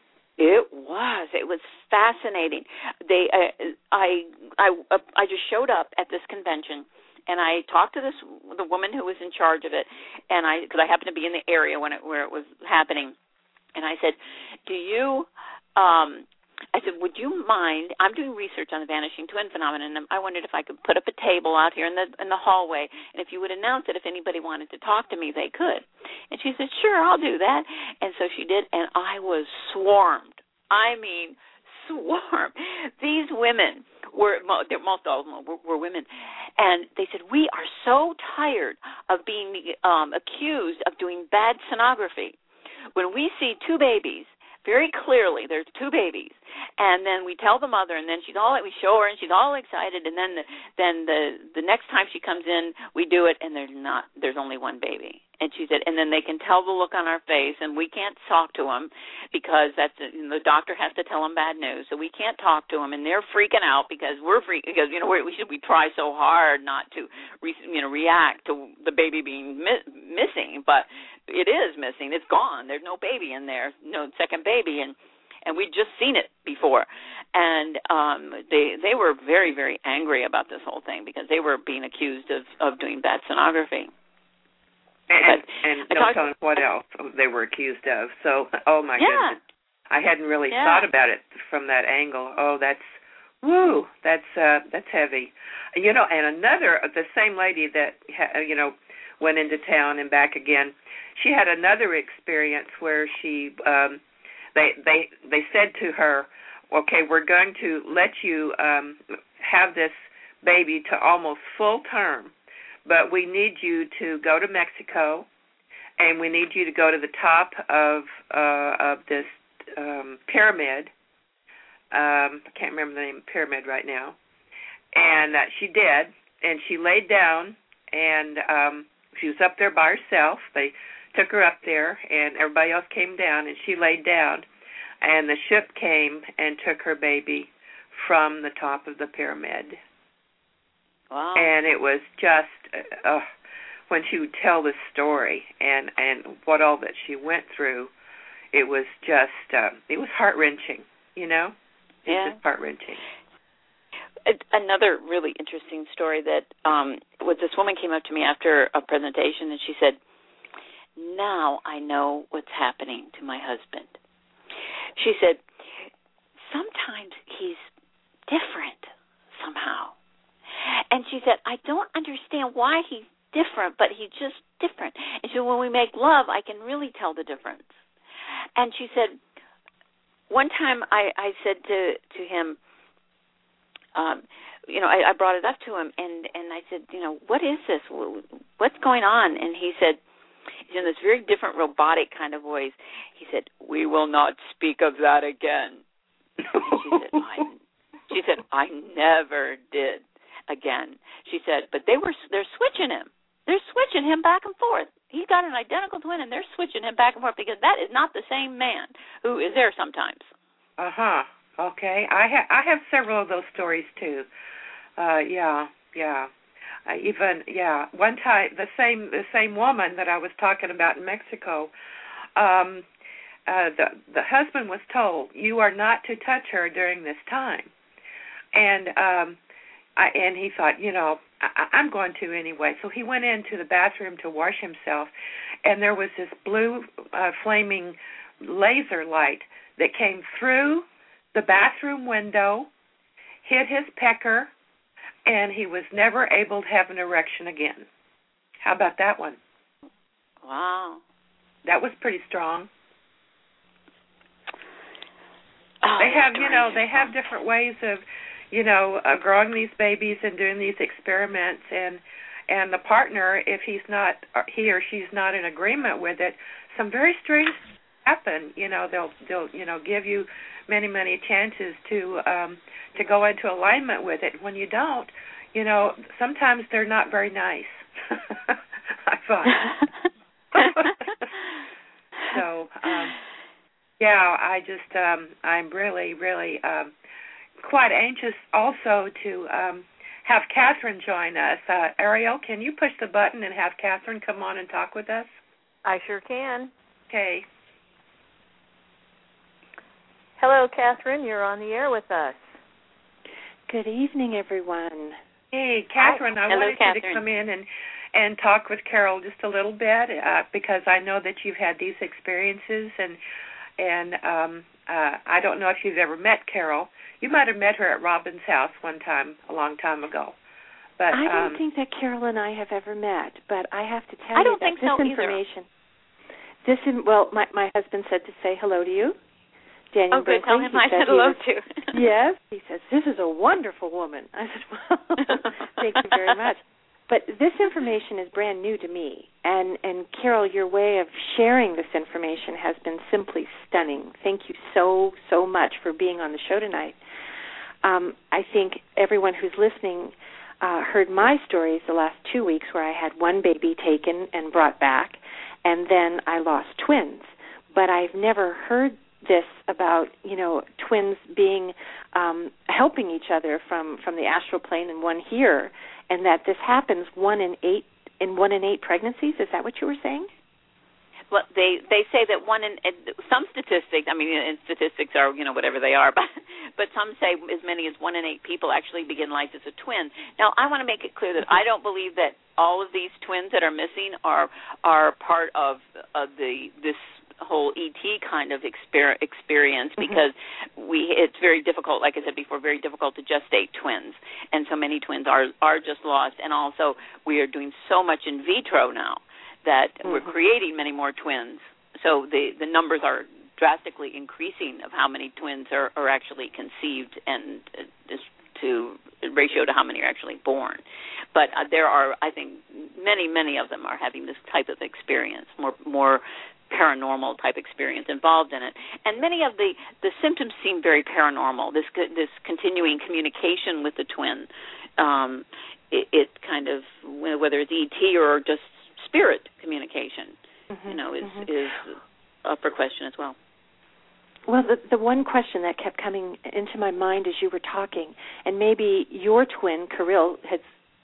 It was. It was fascinating. They, uh, I, I, uh, I just showed up at this convention. And I talked to this the woman who was in charge of it, and I because I happened to be in the area when it where it was happening, and I said, "Do you?" Um, I said, "Would you mind?" I'm doing research on the vanishing twin phenomenon, and I wondered if I could put up a table out here in the in the hallway, and if you would announce it, if anybody wanted to talk to me, they could. And she said, "Sure, I'll do that." And so she did, and I was swarmed. I mean, swarmed. These women were most all of them were, were women. And they said, we are so tired of being um, accused of doing bad sonography. When we see two babies, very clearly there's two babies, and then we tell the mother, and then she's all we show her, and she's all excited, and then the, then the the next time she comes in, we do it, and there's not there's only one baby. And she said, and then they can tell the look on our face, and we can't talk to them because that's you know, the doctor has to tell them bad news, so we can't talk to them, and they're freaking out because we're freaking because you know we should we try so hard not to re, you know react to the baby being mi- missing, but it is missing. It's gone. There's no baby in there, no second baby, and and we'd just seen it before, and um, they they were very very angry about this whole thing because they were being accused of of doing bad sonography. And, but and I no talked, telling what else they were accused of. So, oh my yeah. goodness, I hadn't really yeah. thought about it from that angle. Oh, that's woo, that's uh, that's heavy. You know, and another the same lady that you know went into town and back again. She had another experience where she um, they they they said to her, okay, we're going to let you um, have this baby to almost full term. But we need you to go to Mexico, and we need you to go to the top of uh, of this um, pyramid. Um, I can't remember the name of the pyramid right now. And uh, she did, and she laid down, and um, she was up there by herself. They took her up there, and everybody else came down, and she laid down. And the ship came and took her baby from the top of the pyramid. Wow. And it was just, uh, when she would tell the story and, and what all that she went through, it was just, uh, it was heart-wrenching, you know? It yeah. was just heart-wrenching. Another really interesting story that um, was this woman came up to me after a presentation, and she said, now I know what's happening to my husband. She said, sometimes he's different somehow. And she said, I don't understand why he's different, but he's just different. And so when we make love, I can really tell the difference. And she said, one time I, I said to, to him, um, you know, I, I brought it up to him, and, and I said, you know, what is this? What's going on? And he said, in this very different robotic kind of voice, he said, we will not speak of that again. And she said, I, she said, I never did. Again, she said, but they were they're switching him. They're switching him back and forth. He's got an identical twin, and they're switching him back and forth because that is not the same man who is there sometimes. Uh huh. Okay. I have I have several of those stories too. Uh, yeah, yeah. I even yeah. One time, the same the same woman that I was talking about in Mexico. Um, uh, the the husband was told, you are not to touch her during this time, and um. I, and he thought, you know, I, I'm going to anyway. So he went into the bathroom to wash himself, and there was this blue uh, flaming laser light that came through the bathroom window, hit his pecker, and he was never able to have an erection again. How about that one? Wow. That was pretty strong. Oh, they have, you know, they have different ways of, you know, uh, growing these babies and doing these experiments, and and the partner, if he's not, or he or she's not in agreement with it, some very strange things happen. You know, they'll they'll you know give you many many chances to um, to go into alignment with it. When you don't, you know, sometimes they're not very nice. I find. so. Um, Yeah, I just, um, I'm really, really um, quite anxious also to um, have Catherine join us. Uh, Ariel, can you push the button and have Catherine come on and talk with us? I sure can. Okay. Hello, Catherine. You're on the air with us. Good evening, everyone. Hey, Catherine, Hi. I Hello, wanted Catherine. you to come in and, and talk with Carol just a little bit uh, because I know that you've had these experiences, and And um, uh, I don't know if you've ever met Carol. You might have met her at Robin's house one time, a long time ago. But I don't um, think that Carol and I have ever met, but I have to tell I you don't that think this so information, either. this in, well, my my husband said to say hello to you, Daniel Oh, good. Brinkley. Tell him He I said said he hello was- too. Yes, he says this is a wonderful woman. I said, well, thank you very much. But this information is brand new to me, and, and Carol, your way of sharing this information has been simply stunning. Thank you so, so much for being on the show tonight. Um, I think everyone who's listening uh, heard my stories the last two weeks where I had one baby taken and brought back, and then I lost twins. But I've never heard this about, you know, twins being um, helping each other from, from the astral plane and one here, and that this happens one in eight in one in eight pregnancies. Is that what you were saying? Well, they they say that one in some statistics. I mean, and statistics are you know whatever they are, but but some say as many as one in eight people actually begin life as a twin. Now, I want to make it clear that I don't believe that all of these twins that are missing are are part of of the this whole E T kind of exper- experience because mm-hmm. we it's very difficult, like I said before, very difficult to gestate twins, and so many twins are are just lost. And also, we are doing so much in vitro now that mm-hmm. we're creating many more twins. So the the numbers are drastically increasing of how many twins are, are actually conceived, and uh, just to ratio to how many are actually born. But uh, there are, I think, many many of them are having this type of experience, more more. paranormal type experience involved in it, and many of the, the symptoms seem very paranormal. This this continuing communication with the twin, um, it, it kind of whether it's E T or just spirit communication, mm-hmm, you know, is mm-hmm. is up for question as well. Well, the the one question that kept coming into my mind as you were talking, and maybe your twin Kirill has.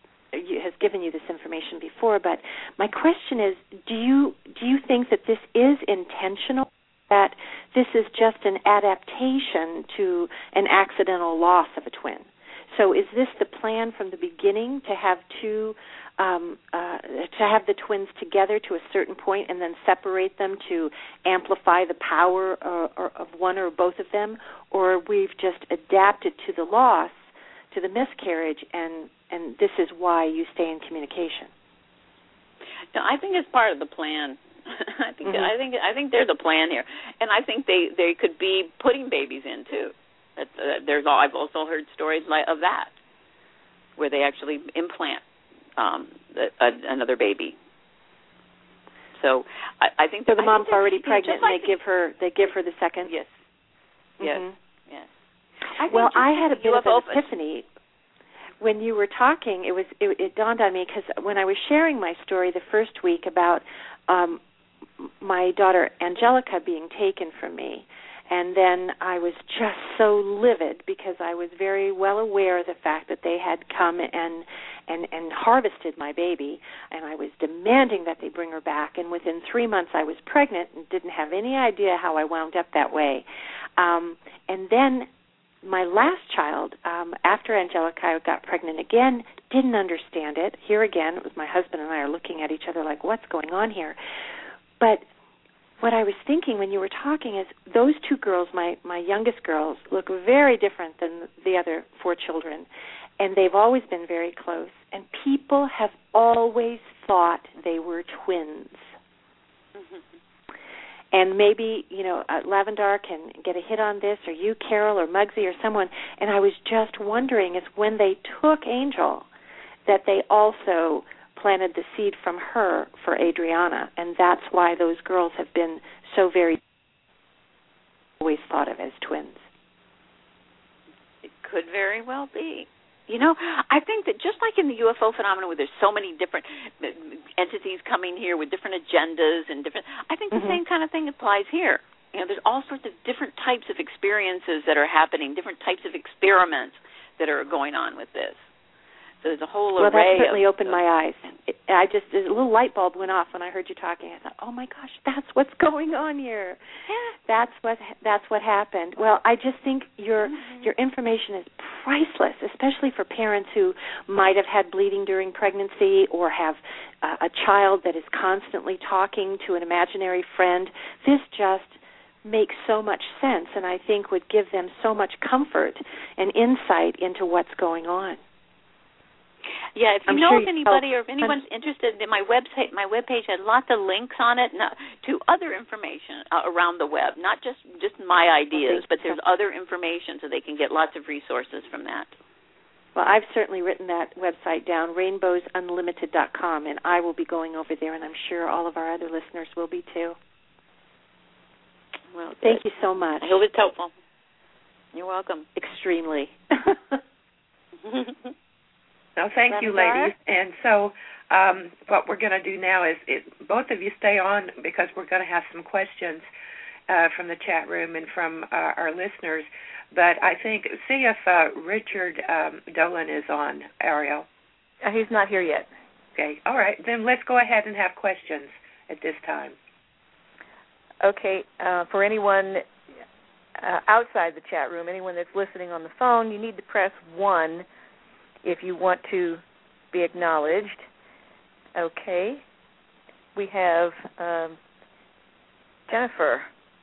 has given you this information before, but my question is, do you do you think that this is intentional, that this is just an adaptation to an accidental loss of a twin? So is this the plan from the beginning, to have two, um, uh, to have the twins together to a certain point and then separate them to amplify the power or, or of one or both of them, or we've just adapted to the loss, to the miscarriage, and and this is why you stay in communication? No, I think it's part of the plan. I think mm-hmm. I think I think there's a plan here, and I think they, they could be putting babies in too. That, uh, there's all, I've also heard stories like, of that, where they actually implant um, a, a, another baby. So I, I think so. The I mom's think already pregnant, like and they give her they give her the second. Yes. Mm-hmm. Yes. Yes. I well, I had a bit of an open. epiphany. When you were talking, it was it, it dawned on me, because when I was sharing my story the first week about um, my daughter Angelica being taken from me, and then I was just so livid because I was very well aware of the fact that they had come and and and harvested my baby, and I was demanding that they bring her back. And within three months, I was pregnant and didn't have any idea how I wound up that way. Um, and then my last child, um, after Angelica got pregnant again, didn't understand it. Here again, it was my husband and I are looking at each other like, what's going on here? But what I was thinking when you were talking is those two girls, my, my youngest girls, look very different than the other four children, and they've always been very close. And people have always thought they were twins. Mm-hmm. And maybe, you know, uh, Lavendar can get a hit on this, or you, Carol, or Muggsy, or someone. And I was just wondering, is when they took Angel, that they also planted the seed from her for Adriana, and that's why those girls have been so very always thought of as twins. It could very well be. You know, I think that just like in the U F O phenomenon where there's so many different entities coming here with different agendas and different, I think the mm-hmm. same kind of thing applies here. You know, there's all sorts of different types of experiences that are happening, different types of experiments that are going on with this. So there's a whole well, array. Well, that certainly of, opened my eyes. It, I just, a little light bulb went off when I heard you talking. I thought, oh my gosh, that's what's going on here. Yeah. That's what that's what happened. Well, I just think your mm-hmm. your information is priceless, especially for parents who might have had bleeding during pregnancy or have uh, a child that is constantly talking to an imaginary friend. This just makes so much sense, and I think would give them so much comfort and insight into what's going on. Yeah, if you I'm know sure of anybody or if anyone's interested, in my website, my webpage has lots of links on it to other information uh, around the web, not just, just my ideas, but there's other information so they can get lots of resources from that. Well, I've certainly written that website down, rainbows unlimited dot com, and I will be going over there, and I'm sure all of our other listeners will be too. Well, thank you so much. I hope it's helpful. You're welcome. Extremely. No, thank you, ladies. And so um, what we're going to do now is it, both of you stay on because we're going to have some questions uh, from the chat room and from uh, our listeners. But I think, see if uh, Richard um, Dolan is on, Ariel. Uh, he's not here yet. Okay. All right. Then let's go ahead and have questions at this time. Okay. Uh, for anyone uh, outside the chat room, anyone that's listening on the phone, you need to press one if you want to be acknowledged. Okay. We have um, Jennifer.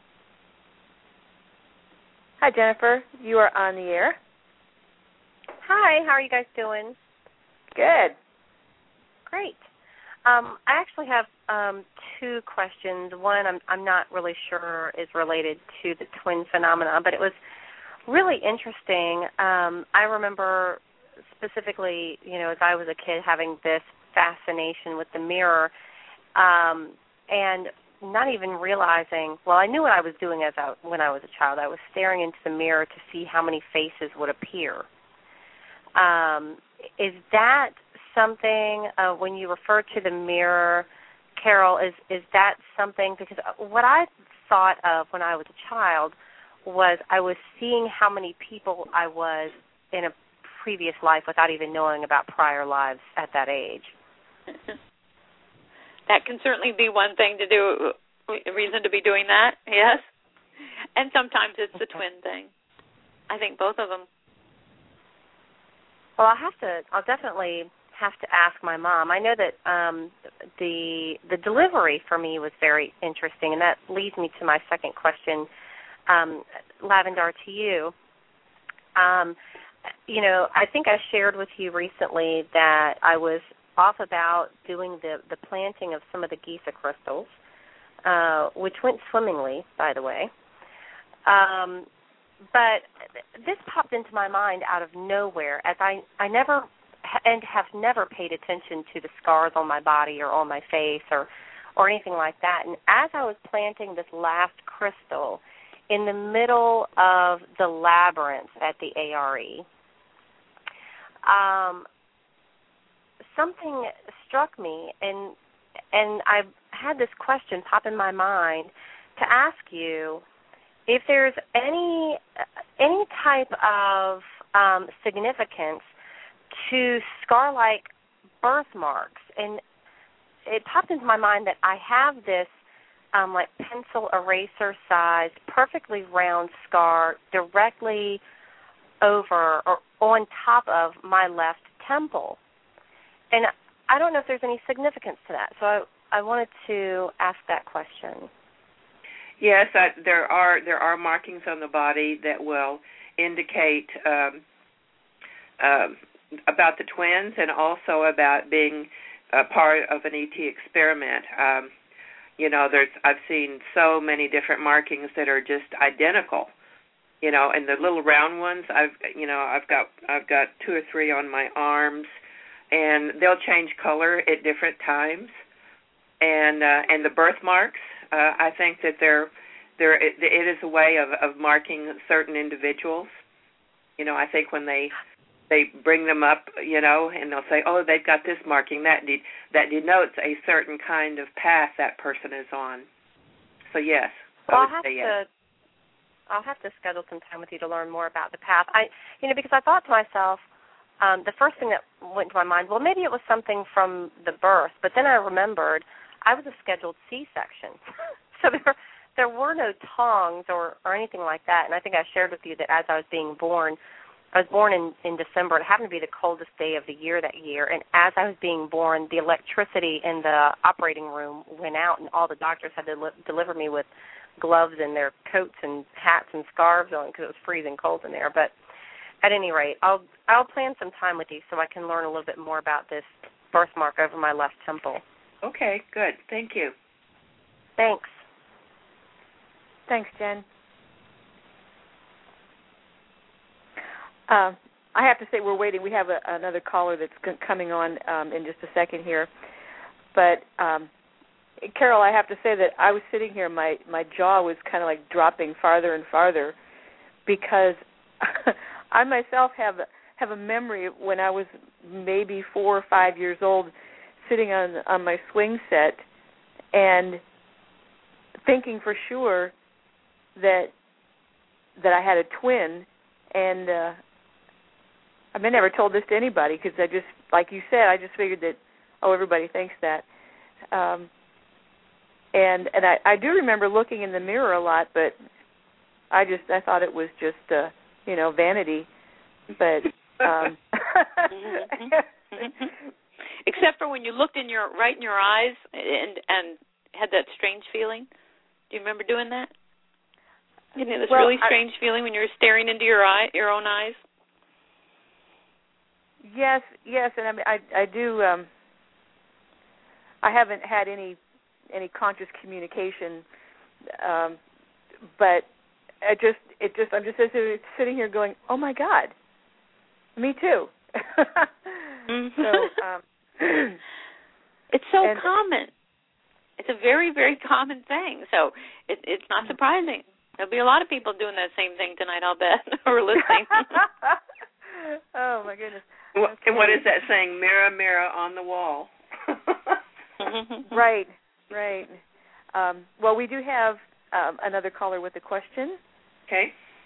Hi, Jennifer. You are on the air. Hi. How are you guys doing? Good. Great. Um, I actually have um, two questions. One I'm, I'm not really sure is related to the twin phenomena, but it was really interesting. Um, I remember specifically, you know, as I was a kid, having this fascination with the mirror, um, and not even realizing. Well, I knew what I was doing as I, when I was a child. I was staring into the mirror to see how many faces would appear. Um, is that something uh, when you refer to the mirror, Carol? Is is that something? Because what I thought of when I was a child was I was seeing how many people I was in a previous life without even knowing about prior lives at that age. That can certainly be one thing to do, a reason to be doing that, yes. And sometimes it's the twin thing. I think both of them. Well, I'll have to, I'll definitely have to ask my mom. I know that um, the the delivery for me was very interesting, and that leads me to my second question, um, Lavendar, to you. Um, You know, I think I shared with you recently that I was off about doing the, the planting of some of the Giza crystals, uh, which went swimmingly, by the way. Um, but this popped into my mind out of nowhere, as I, I never and have never paid attention to the scars on my body or on my face or, or anything like that. And as I was planting this last crystal in the middle of the labyrinth at the A R E, um, something struck me, and and I had this question pop in my mind to ask you if there's any any type of um, significance to scar-like birthmarks. And it popped into my mind that I have this um, like pencil eraser-sized, perfectly round scar directly over or on top of my left temple. And I don't know if there's any significance to that, so I, I wanted to ask that question. Yes, uh, there are there are markings on the body that will indicate um, um, about the twins and also about being a part of an E T experiment. Um, You know, there's I've seen so many different markings that are just identical. You know, and the little round ones, I've you know, I've got I've got two or three on my arms, and they'll change color at different times. And uh, and the birthmarks, uh, I think that they're they're it, it is a way of, of marking certain individuals. You know, I think when they they bring them up, you know, and they'll say, oh, they've got this marking that de- that denotes a certain kind of path that person is on. So yes, well, I would I'll have say yes. to. I'll have to schedule some time with you to learn more about the path. I, you know, because I thought to myself, um, the first thing that went to my mind, well, maybe it was something from the birth, but then I remembered I was a scheduled C-section, so there there were no tongs or or anything like that. And I think I shared with you that as I was being born, I was born in in December. It happened to be the coldest day of the year that year, and as I was being born, the electricity in the operating room went out, and all the doctors had to li- deliver me with gloves and their coats and hats and scarves on because it was freezing cold in there. But at any rate, I'll I'll plan some time with you so I can learn a little bit more about this birthmark over my left temple. Okay, good. Thank you. Thanks. Thanks, Jen. Uh, I have to say we're waiting. We have a, another caller that's c- coming on um, in just a second here. But um, Carol, I have to say that I was sitting here, my, my jaw was kind of like dropping farther and farther because I myself have have a memory of when I was maybe four or five years old sitting on on my swing set and thinking for sure that that I had a twin, and uh, I mean, never told this to anybody because I just, like you said, I just figured that, oh, everybody thinks that. Um, and and I, I do remember looking in the mirror a lot, but I just I thought it was just uh, you know vanity. But um, except for when you looked in your right in your eyes and and had that strange feeling. Do you remember doing that? You know, this well, really strange I, feeling when you're staring into your eye, your own eyes. Yes, yes, and I mean, I I do. Um, I haven't had any any conscious communication, um, but it just it just I'm just sitting here going, oh my God, me too. mm-hmm. So um, it's so and, common. It's a very very common thing. So it, it's not surprising. There'll be a lot of people doing that same thing tonight, I'll bet, or listening. Oh my goodness. What, and what is that saying? Mirror, mirror on the wall. Right, right. Um, well, we do have um, another caller with a question. Okay.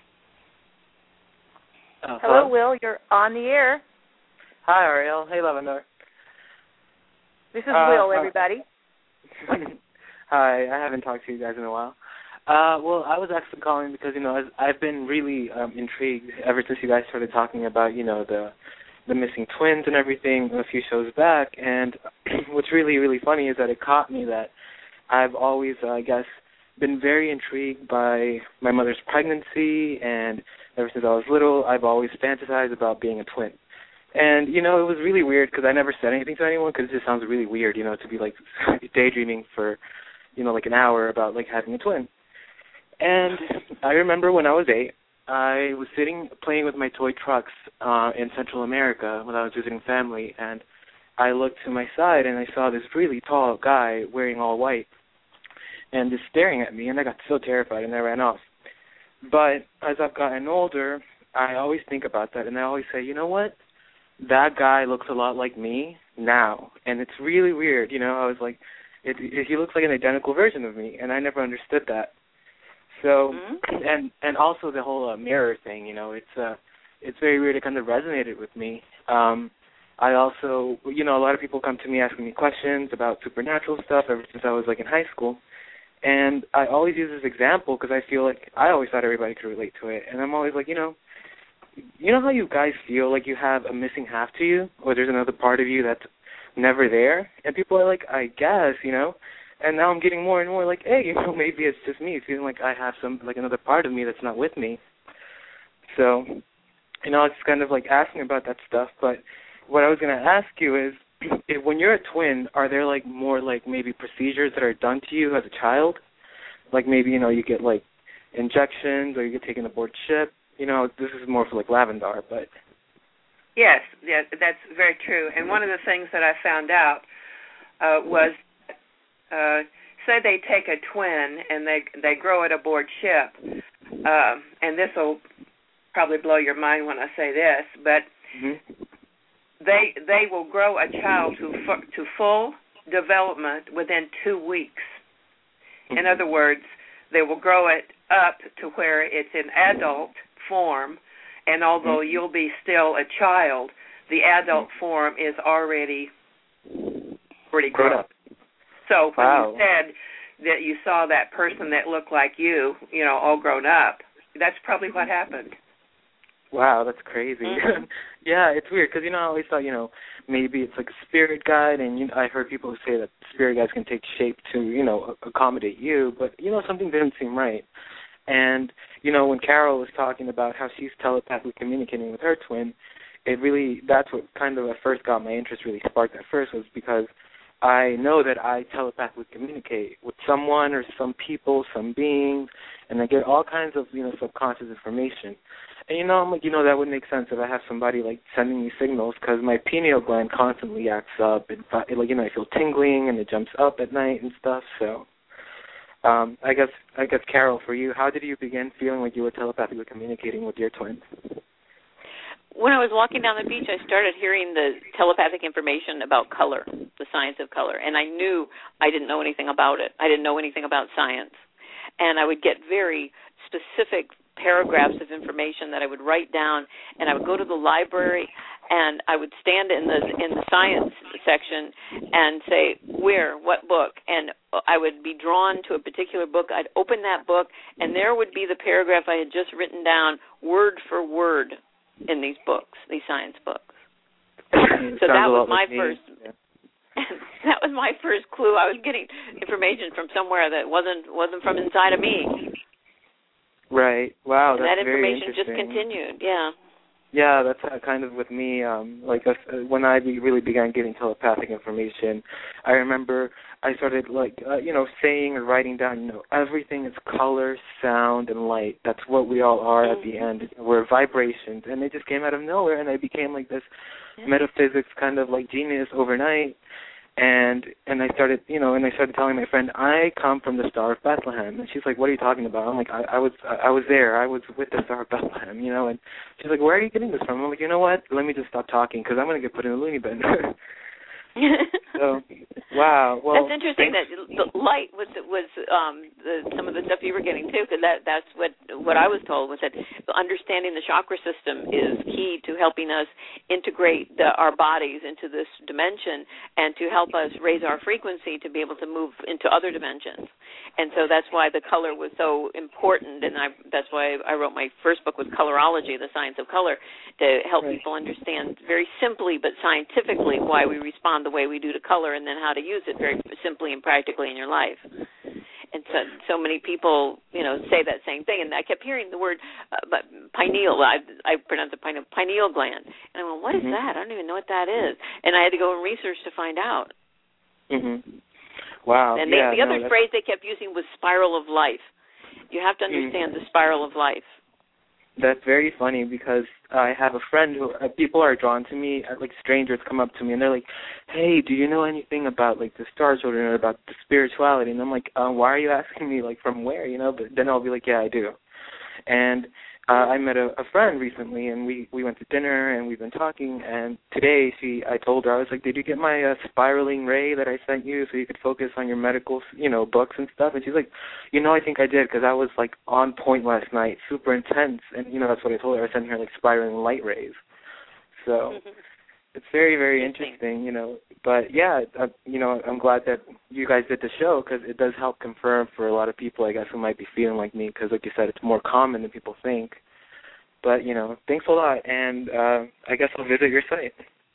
Uh, hello, Will. You're on the air. Hi, Ariel. Hey, Lavender. This is uh, Will, everybody. Hi. I haven't talked to you guys in a while. Uh, well, I was actually calling because, you know, I've been really um, intrigued ever since you guys started talking about, you know, the the missing twins and everything a few shows back. And what's really, really funny is that it caught me that I've always, uh, I guess, been very intrigued by my mother's pregnancy, and ever since I was little, I've always fantasized about being a twin. And, you know, it was really weird because I never said anything to anyone because it just sounds really weird, you know, to be, like, daydreaming for, you know, like an hour about, like, having a twin. And I remember when I was eight, I was sitting playing with my toy trucks uh, in Central America when I was visiting family, and I looked to my side and I saw this really tall guy wearing all white and just staring at me, and I got so terrified and I ran off. But as I've gotten older, I always think about that, and I always say, you know what? That guy looks a lot like me now, and it's really weird. You know, I was like, it, it, he looks like an identical version of me, and I never understood that. So, mm-hmm. and and also the whole uh, mirror thing, you know, it's uh, it's very weird. It kind of resonated with me. Um, I also, you know, a lot of people come to me asking me questions about supernatural stuff ever since I was like in high school, and I always use this example because I feel like I always thought everybody could relate to it, and I'm always like, you know, you know how you guys feel like you have a missing half to you, or there's another part of you that's never there, and people are like, I guess, you know. And now I'm getting more and more like, hey, you know, maybe it's just me feeling like I have some, like another part of me that's not with me. So, you know, it's kind of like asking about that stuff. But what I was going to ask you is, if, when you're a twin, are there like more like maybe procedures that are done to you as a child? Like maybe, you know, you get like injections or you get taken aboard ship. You know, this is more for like Lavendar, but yes, yeah, that's very true. And one of the things that I found out uh, was, uh, say they take a twin and they they grow it aboard ship, uh, and this will probably blow your mind when I say this, but mm-hmm. they they will grow a child to to full development within two weeks. Mm-hmm. In other words, they will grow it up to where it's in adult form, and although mm-hmm. you'll be still a child, the adult mm-hmm. form is already pretty grown up. So when wow. you said that you saw that person that looked like you, you know, all grown up, that's probably what happened. Wow, that's crazy. Mm-hmm. Yeah, it's weird because, you know, I always thought, you know, maybe it's like a spirit guide, and you know, I heard people say that spirit guides can take shape to, you know, accommodate you, but, you know, something didn't seem right. And, you know, when Carol was talking about how she's telepathically communicating with her twin, it really, that's what kind of at first got my interest really sparked at first, was because I know that I telepathically communicate with someone or some people, some beings, and I get all kinds of, you know, subconscious information. And, you know, I'm like, you know, that would make sense if I have somebody, like, sending me signals, because my pineal gland constantly acts up. And, like, you know, I feel tingling, and it jumps up at night and stuff. So um, I guess, I guess, Carol, for you, how did you begin feeling like you were telepathically communicating with your twin? When I was walking down the beach, I started hearing the telepathic information about color, the science of color, and I knew I didn't know anything about it. I didn't know anything about science. And I would get very specific paragraphs of information that I would write down, and I would go to the library, and I would stand in the in the science section and say, where, what book? And I would be drawn to a particular book. I'd open that book, and there would be the paragraph I had just written down word for word in these books, these science books. So that was my first yeah. that was my first clue. I was getting information from somewhere that wasn't wasn't from inside of me. Right. Wow. And that's that information very just continued. Yeah. Yeah, that's uh, kind of with me. Um, like uh, when I be, really began getting telepathic information, I remember I started like uh, you know saying or writing down, you know, everything is color, sound, and light. That's what we all are mm-hmm. at the end. We're vibrations, and they just came out of nowhere, and I became like this yeah. metaphysics kind of like genius overnight. And and I started, you know, and I started telling my friend, I come from the Star of Bethlehem. And she's like, what are you talking about? I'm like, I, I was I was there. I was with the Star of Bethlehem, you know. And she's like, where are you getting this from? I'm like, you know what? Let me just stop talking because I'm going to get put in a loony bin. So, wow. Well, that's interesting thanks. that the light was was um, the, some of the stuff you were getting too, because that that's what what I was told was that understanding the chakra system is key to helping us integrate the, our bodies into this dimension and to help us raise our frequency to be able to move into other dimensions. And so that's why the color was so important, and I, that's why I wrote my first book with Colorology, the science of color, to help right. people understand very simply but scientifically why we respond the way we do to color, and then how to use it very simply and practically in your life. And so, so many people, you know, say that same thing. And I kept hearing the word, uh, but pineal. I, I pronounce it pineal, pineal gland. And I went, what is mm-hmm. that? I don't even know what that is. And I had to go and research to find out. Mm-hmm. Wow. And they, yeah, the other no, phrase they kept using was spiral of life. You have to understand mm-hmm. the spiral of life. That's very funny because I have a friend who uh, people are drawn to me. Uh, like strangers come up to me and they're like, "Hey, do you know anything about like the Star Children or about the spirituality?" And I'm like, uh, "Why are you asking me? Like from where? You know?" But then I'll be like, "Yeah, I do." And uh, I met a, a friend recently, and we, we went to dinner, and we've been talking. And today, she I told her, I was like, "Did you get my uh, spiraling ray that I sent you so you could focus on your medical, you know, books and stuff?" And she's like, "You know, I think I did because I was like on point last night, super intense." And you know, that's what I told her. I sent her like spiraling light rays. So mm-hmm. it's very, very interesting. interesting, you know. But yeah, uh, you know, I'm glad that you guys did the show because it does help confirm for a lot of people, I guess, who might be feeling like me. Because, like you said, it's more common than people think. But, you know, thanks a lot, and uh, I guess I'll visit your site.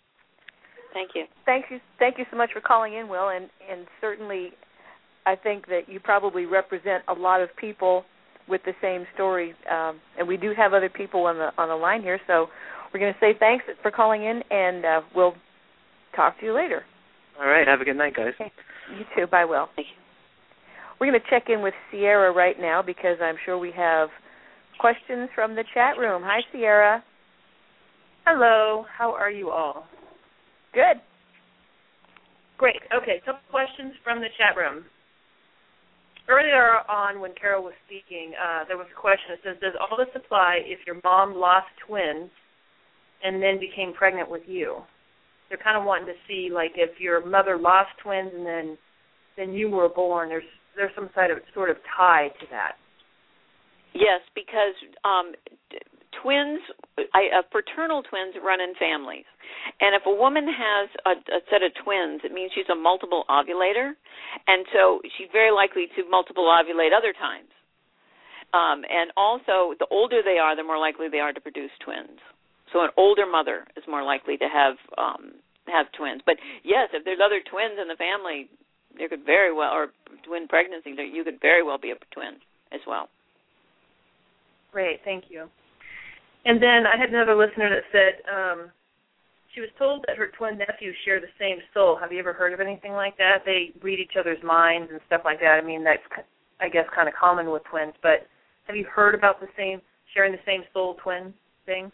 Thank you. Thank you. Thank you so much for calling in, Will, and, and certainly I think that you probably represent a lot of people with the same story, um, and we do have other people on the on the line here, so we're going to say thanks for calling in, and uh, we'll talk to you later. All right. Have a good night, guys. Okay. You too. Bye, Will. Thank you. We're going to check in with Sierra right now because I'm sure we have questions from the chat room. Hi, Sierra. Hello. How are you all? Good. Great. Okay, some questions from the chat room. Earlier on when Carol was speaking, uh, there was a question that says, does all this apply if your mom lost twins and then became pregnant with you? They're kind of wanting to see, like, if your mother lost twins and then then you were born, there's there's some sort of, sort of tie to that. Yes, because um, twins, I, uh, fraternal twins run in families. And if a woman has a, a set of twins, it means she's a multiple ovulator, and so she's very likely to multiple ovulate other times. Um, and also, the older they are, the more likely they are to produce twins. So an older mother is more likely to have um, have twins. But yes, if there's other twins in the family, there could very well, or twin pregnancy, you could very well be a twin as well. Great, thank you. And then I had another listener that said um, she was told that her twin nephews share the same soul. Have you ever heard of anything like that? They read each other's minds and stuff like that. I mean, that's, I guess, kind of common with twins. But have you heard about the same, sharing the same soul twin thing?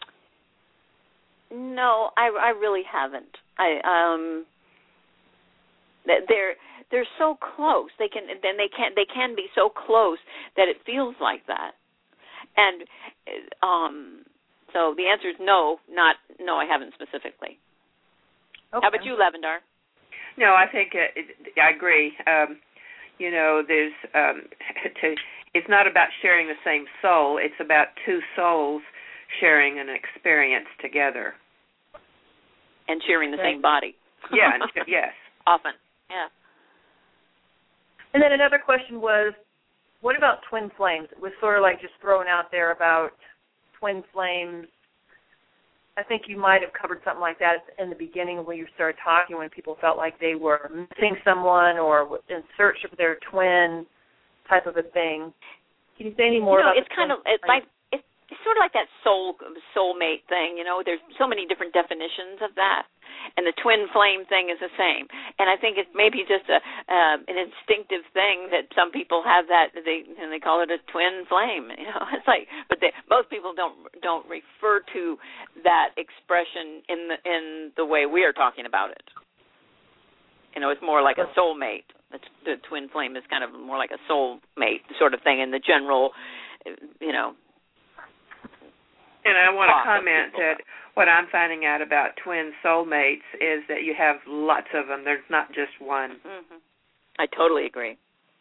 No, I, I really haven't. I um, they're they're so close. They can then they can they can be so close that it feels like that. And um, so the answer is no, not no. I haven't specifically. Okay. How about you, Lavendar? No, I think it, it, I agree. Um, you know, there's um, to, it's not about sharing the same soul. It's about two souls sharing an experience together and sharing the same body. Yeah. And, yes. Often. Yeah. And then another question was, what about twin flames? It was sort of like just thrown out there about twin flames. I think you might have covered something like that in the beginning when you started talking, when people felt like they were missing someone or in search of their twin, type of a thing. Can you say any more you know, about it's kind of it's like it's, it's sort of like that soul soulmate thing. You know, there's so many different definitions of that. And the twin flame thing is the same. And I think it's maybe just a uh, an instinctive thing that some people have that they and they call it a twin flame. You know, it's like, but they, most people don't don't refer to that expression in the in the way we are talking about it. You know, it's more like a soulmate. The, the twin flame is kind of more like a soulmate sort of thing in the general, you know. And I want to comment that what I'm finding out about twin soulmates is that you have lots of them. There's not just one. Mm-hmm. I totally agree.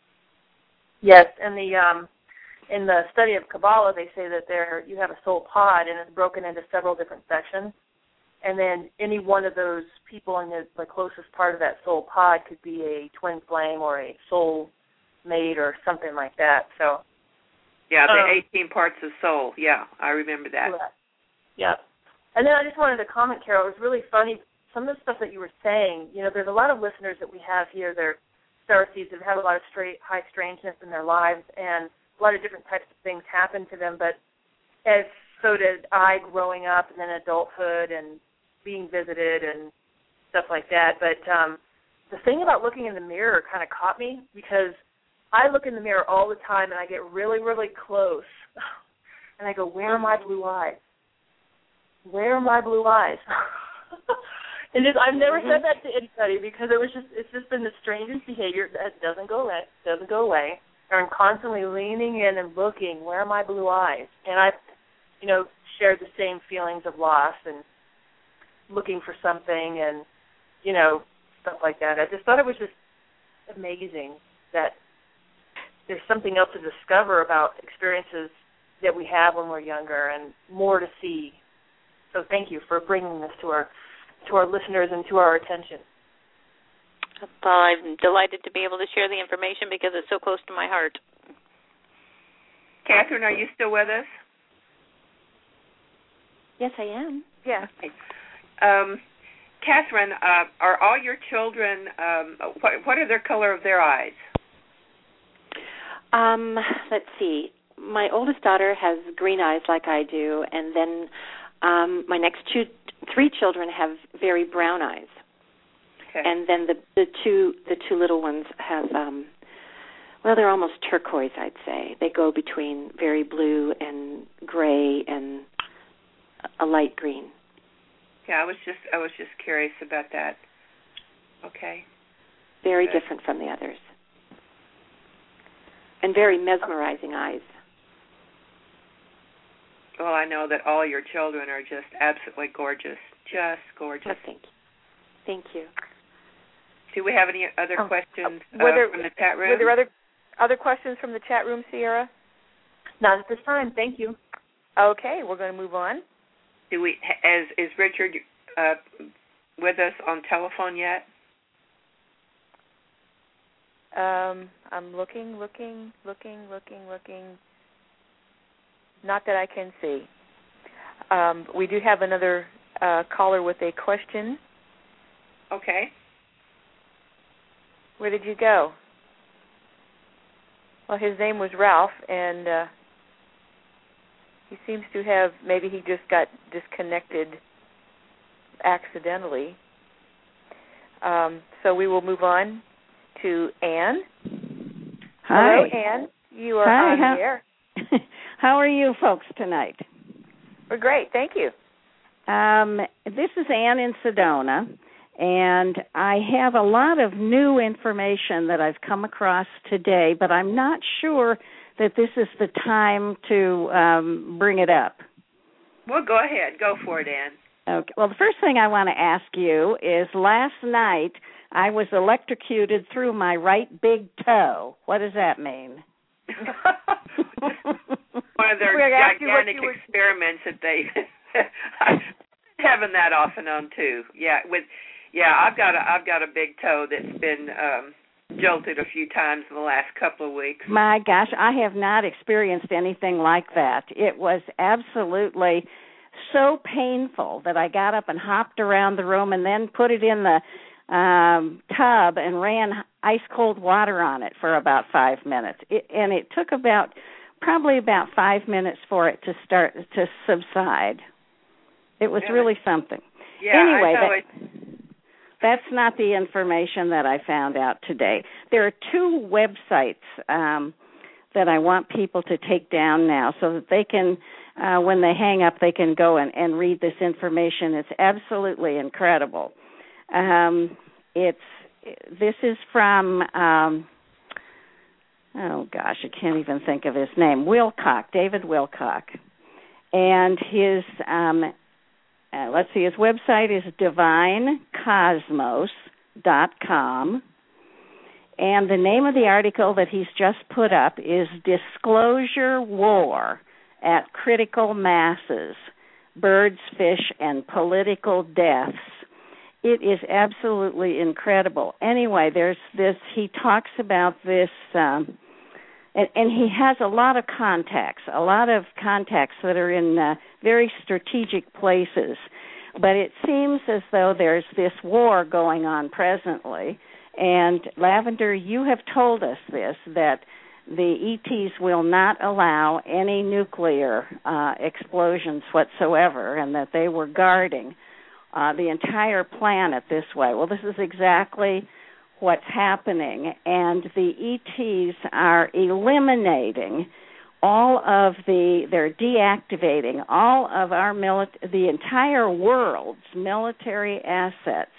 Yes, and the um, in the study of Kabbalah, they say that there you have a soul pod, and it's broken into several different sections. And then any one of those people in the, the closest part of that soul pod could be a twin flame or a soul mate or something like that. So. Yeah, the um, eighteen parts of soul. Yeah, I remember that. Yeah. And then I just wanted to comment, Carol, it was really funny, some of the stuff that you were saying, you know, there's a lot of listeners that we have here, they're starseeds, have had a lot of straight, high strangeness in their lives, and a lot of different types of things happen to them, but as so did I growing up and then adulthood and being visited and stuff like that. But um, the thing about looking in the mirror kind of caught me, because I look in the mirror all the time, and I get really, really close, and I go, where are my blue eyes? Where are my blue eyes? and just, I've never said that to anybody, because it was just it's just been the strangest behavior that doesn't go away, doesn't go away. And I'm constantly leaning in and looking, where are my blue eyes? And I've, you know, shared the same feelings of loss and looking for something and, you know, stuff like that. I just thought it was just amazing that there's something else to discover about experiences that we have when we're younger and more to see. So thank you for bringing this to our to our listeners and to our attention. Well, I'm delighted to be able to share the information because it's so close to my heart. Catherine, are you still with us? Yes, I am. Yeah. Okay. Um, Catherine, uh, are all your children, um, what, what are the color of their eyes? Um, let's see. My oldest daughter has green eyes like I do, and then um, my next two, three children have very brown eyes. Okay. And then the the two the two little ones have um, well, they're almost turquoise, I'd say. They go between very blue and gray and a light green. Yeah, I was just I was just curious about that. Okay. Very Good. different from the others. And very mesmerizing eyes. Well, I know that all your children are just absolutely gorgeous. Just gorgeous. Oh, thank you. Thank you. Do we have any other oh, questions uh, were there, uh, from the chat room? Were there other other questions from the chat room, Sierra? Not at this time. Thank you. Okay, we're going to move on. Do we? Is is Richard uh, with us on telephone yet? Um, I'm looking, looking, looking, looking, looking. Not that I can see. Um, we do have another uh, caller with a question. Okay. Where did you go? Well, his name was Ralph, and uh, he seems to have, maybe he just got disconnected accidentally. Um, so we will move on to Anne. Hi. Hello, Anne. You are Hi, on how, the air. How are you folks tonight? We're great. Thank you. Um, this is Anne in Sedona, and I have a lot of new information that I've come across today, but I'm not sure that this is the time to um, bring it up. Well, go ahead. Go for it, Anne. Okay. Well, the first thing I want to ask you is last night I was electrocuted through my right big toe. What does that mean? One of their gigantic were... experiments that they I'm having that off and on too. Yeah, with yeah, I've got a I've got a big toe that's been um jolted a few times in the last couple of weeks. My gosh, I have not experienced anything like that. It was absolutely so painful that I got up and hopped around the room and then put it in the um tub and ran ice cold water on it for about five minutes. It, and it took about probably about five minutes for it to start to subside. It was yeah. really something. Yeah, anyway, I know that, it. that's not the information that I found out today. There are two websites um, that I want people to take down now so that they can, uh, when they hang up, they can go and, and read this information. It's absolutely incredible. Um, it's this is from um, oh gosh, I can't even think of his name. Wilcock, David Wilcock, and his um, uh, let's see, his website is divine cosmos dot com, and the name of the article that he's just put up is Disclosure War at Critical Masses: Birds, Fish, and Political Deaths. It is absolutely incredible. Anyway, there's this, he talks about this, um, and, and he has a lot of contacts, a lot of contacts that are in uh, very strategic places. But it seems as though there's this war going on presently. And, Lavender, you have told us this, that the E Ts will not allow any nuclear uh, explosions whatsoever, and that they were guarding Uh, the entire planet this way. Well, this is exactly what's happening, and the E Ts are eliminating all of the, they're deactivating all of our, mili- the entire world's military assets.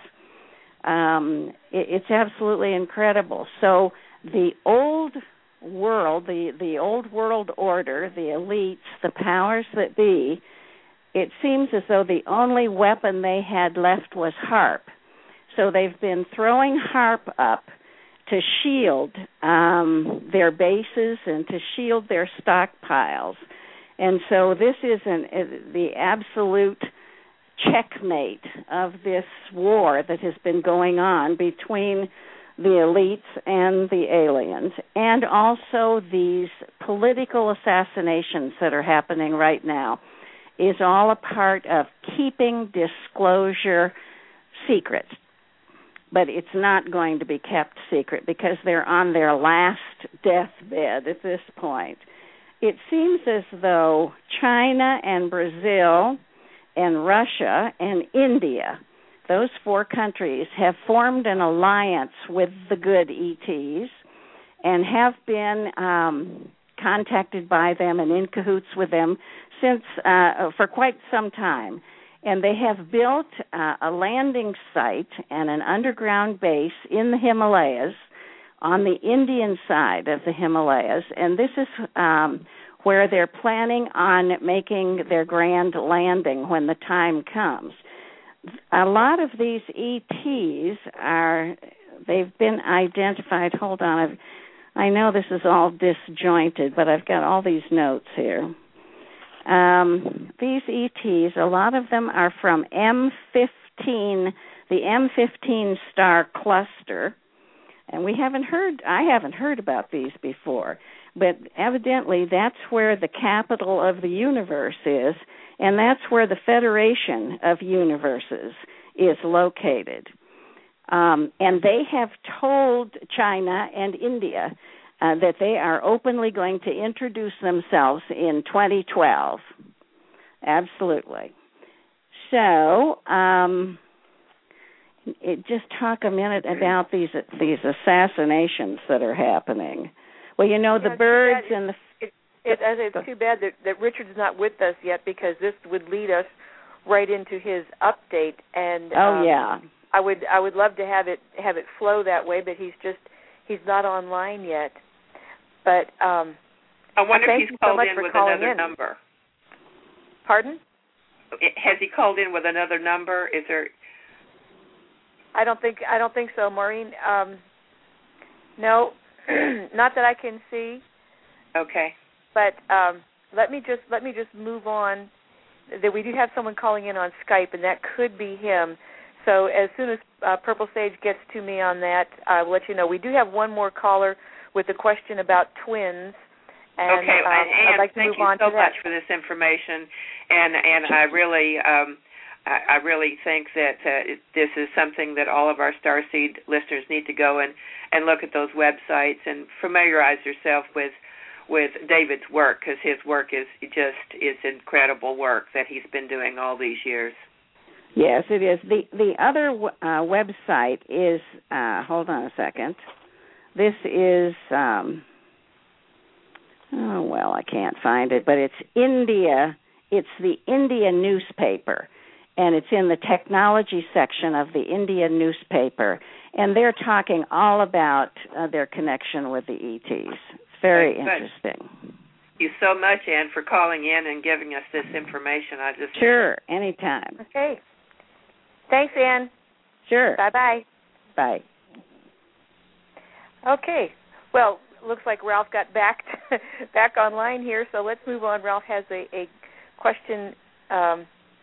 Um, it, it's absolutely incredible. So the old world, the, the old world order, the elites, the powers that be, it seems as though the only weapon they had left was HAARP. So they've been throwing HAARP up to shield um, their bases and to shield their stockpiles. And so this is an, uh, the absolute checkmate of this war that has been going on between the elites and the aliens, and also these political assassinations that are happening right now. Is all a part of keeping disclosure secret. But it's not going to be kept secret because they're on their last deathbed at this point. It seems as though China and Brazil and Russia and India those four countries have formed an alliance with the good E Ts and have been um, contacted by them and in cahoots with them since uh, for quite some time. And they have built uh, a landing site and an underground base in the Himalayas on the Indian side of the Himalayas. And this is um, where they're planning on making their grand landing when the time comes. A lot of these E Ts are, they've been identified. Hold on, I've, I know this is all disjointed, but I've got all these notes here. Um, these E Ts, a lot of them are from M fifteen, the M fifteen star cluster, and we haven't heard, I haven't heard about these before, but evidently that's where the capital of the universe is, and that's where the Federation of Universes is located. Um, and they have told China and India uh, that they are openly going to introduce themselves in twenty twelve. Absolutely. So, um, it, just talk a minute about these these assassinations that are happening. Well, you know, the yeah, birds and the... It, it, it, it's too bad that, that Richard's not with us yet, because this would lead us right into his update. And oh, um, yeah. I would I would love to have it have it flow that way, but he's just he's not online yet. But um, I wonder thank if he's you called so much in for with calling another in. number. Pardon? Has he called in with another number? Is there? I don't think I don't think so, Maureen. Um, no, not that I can see. Okay. But um, let me just let me just move on. That we do have someone calling in on Skype, and that could be him. So as soon as uh, Purple Sage gets to me on that, I'll let you know. We do have one more caller with a question about twins. And, okay, um, and Ann, I'd like to thank move you on so to that. much for this information, and and I really um, I, I really think that uh, this is something that all of our Starseed listeners need to go and, and look at those websites and familiarize yourself with with David's work, because his work is just is incredible work that he's been doing all these years. Yes, it is. The the other uh, website is, uh, hold on a second. This is, um, oh, well, I can't find it, but it's India. It's the India newspaper, and it's in the technology section of the India newspaper, and they're talking all about uh, their connection with the E Ts. It's very Good. interesting. Thank you so much, Ann, for calling in and giving us this information. I just Sure, anytime. Okay. Thanks, Ann. Sure. Bye-bye. Bye. Okay. Well, looks like Ralph got back back online here, so let's move on. Ralph has a, a question um,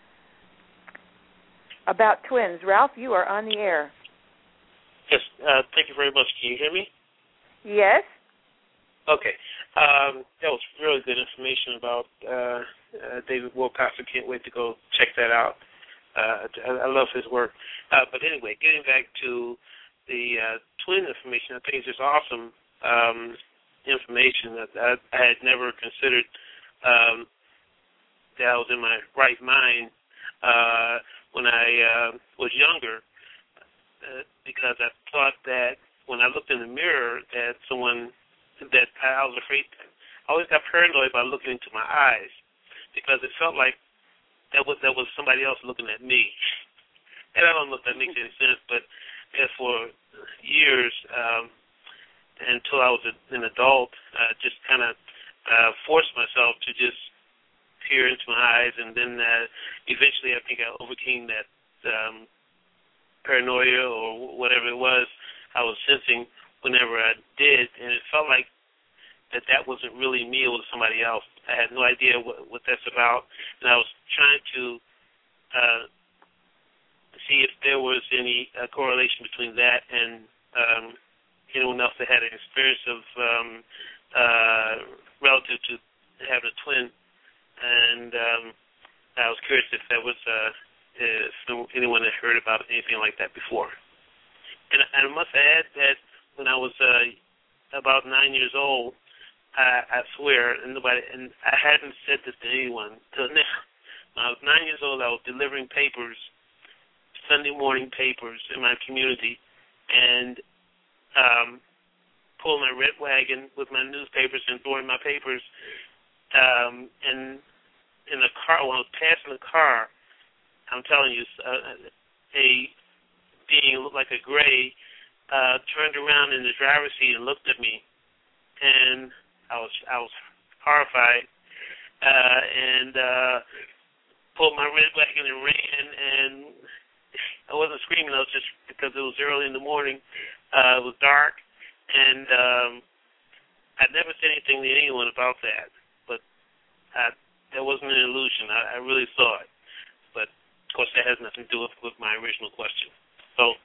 about twins. Ralph, you are on the air. Yes, uh, thank you very much. Can you hear me? Yes. Okay. Um, that was really good information about uh, uh, David Wilcox. I can't wait to go check that out. Uh, I, I love his work. Uh, but anyway, getting back to the uh, twin information, I think it's just awesome um, information that I, I had never considered um, that I was in my right mind uh, when I uh, was younger, uh, because I thought that when I looked in the mirror that someone, that I was afraid, I always got paranoid by looking into my eyes, because it felt like that was that was somebody else looking at me. And I don't know if that makes any sense, but as for years, um, until I was an adult, I uh, just kind of uh, forced myself to just peer into my eyes, and then uh, eventually I think I overcame that um, paranoia or whatever it was I was sensing whenever I did, and it felt like that that wasn't really me, it was somebody else. I had no idea what, what that's about, and I was trying to uh, see if there was any uh, correlation between that and um, anyone else that had an experience of um, uh, relative to having a twin, and um, I was curious if there was uh, if anyone had heard about anything like that before. And, and I must add that when I was uh, about nine years old, I, I swear, and nobody, and I hadn't said this to anyone till now. When I was nine years old, I was delivering papers Sunday morning papers in my community and um, pull my red wagon with my newspapers and throwing my papers. Um, and in the car, when I was passing the car, I'm telling you, uh, a being looked like a gray uh, turned around in the driver's seat and looked at me, and I was I was horrified, uh, and uh, pulled my red wagon and ran, and I wasn't screaming, I was just because it was early in the morning, uh, it was dark, and um, I never said anything to anyone about that, but I, that wasn't an illusion. I, I really saw it, but of course that has nothing to do with, with my original question. So.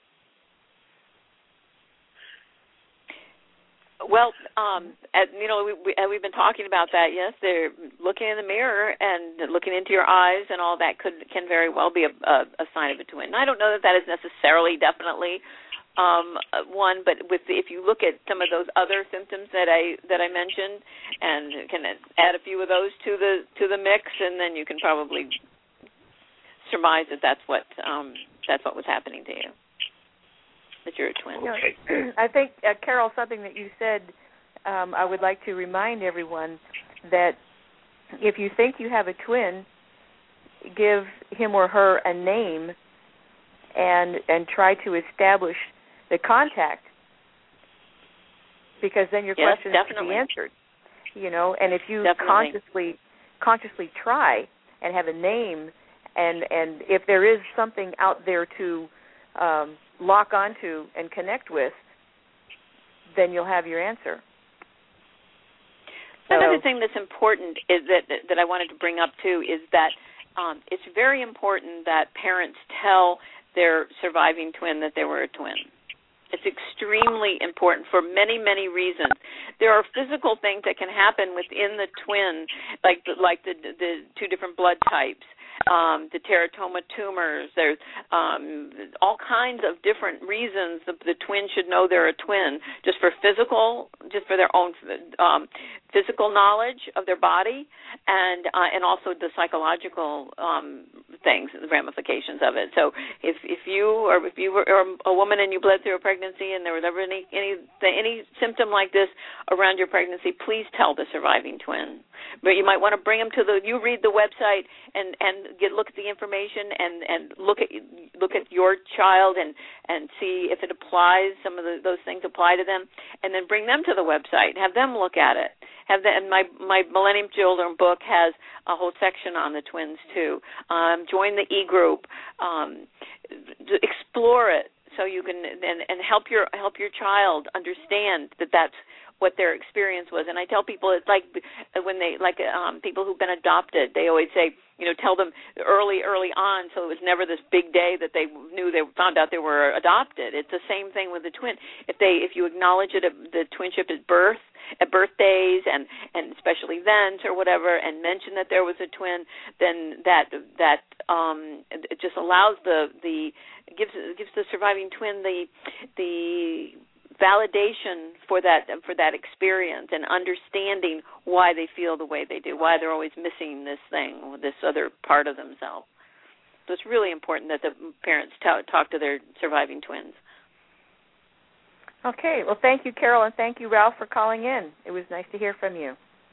Well, um, at, you know, we, we, we've been talking about that. Yes, they're looking in the mirror and looking into your eyes, and all that could can very well be a, a, a sign of a twin. I don't know that that is necessarily, definitely um, one, but with the, if you look at some of those other symptoms that I that I mentioned, and can add a few of those to the to the mix, and then you can probably surmise that that's what um, that's what was happening to you. That you're a twin. Okay. You know, I think, uh, Carol, something that you said, um, I would like to remind everyone that if you think you have a twin, give him or her a name and and try to establish the contact, because then your yes, question definitely. can be answered. You know, and if you definitely. consciously consciously try and have a name, and and if there is something out there to um, lock onto and connect with, then you'll have your answer. So, another thing that's important is that that I wanted to bring up too is that um, it's very important that parents tell their surviving twin that they were a twin. It's extremely important for many, many reasons. There are physical things that can happen within the twin, like the, like the the two different blood types. Um, the teratoma tumors, there's um, all kinds of different reasons the, the twin should know they're a twin, just for physical, just for their own um, physical knowledge of their body, and uh, and also the psychological um, things, the ramifications of it. So if if you or if you were a woman and you bled through a pregnancy and there was ever any any any symptom like this around your pregnancy, please tell the surviving twin. But you might want to bring them to the. You read the website and and get look at the information and, and look at look at your child and, and see if it applies. Some of the, those things apply to them, and then bring them to the website. Have them look at it. Have the, and my my Millennium Children book has a whole section on the twins too. Um, join the e-group. Um, explore it so you can and, and help your help your child understand that that's what their experience was. And I tell people it's like when they, like um, people who've been adopted, they always say, you know, tell them early, early on, so it was never this big day that they knew they found out they were adopted. It's the same thing with the twin. If they, if you acknowledge it, the twinship at birth, at birthdays, and, and special events or whatever, and mention that there was a twin, then that that um, it just allows the the gives gives the surviving twin the the validation for that for that experience and understanding why they feel the way they do, why they're always missing this thing, this other part of themselves. So it's really important that the parents t- talk to their surviving twins. Okay. Well, thank you, Carol, and thank you, Ralph, for calling in. It was nice to hear from you.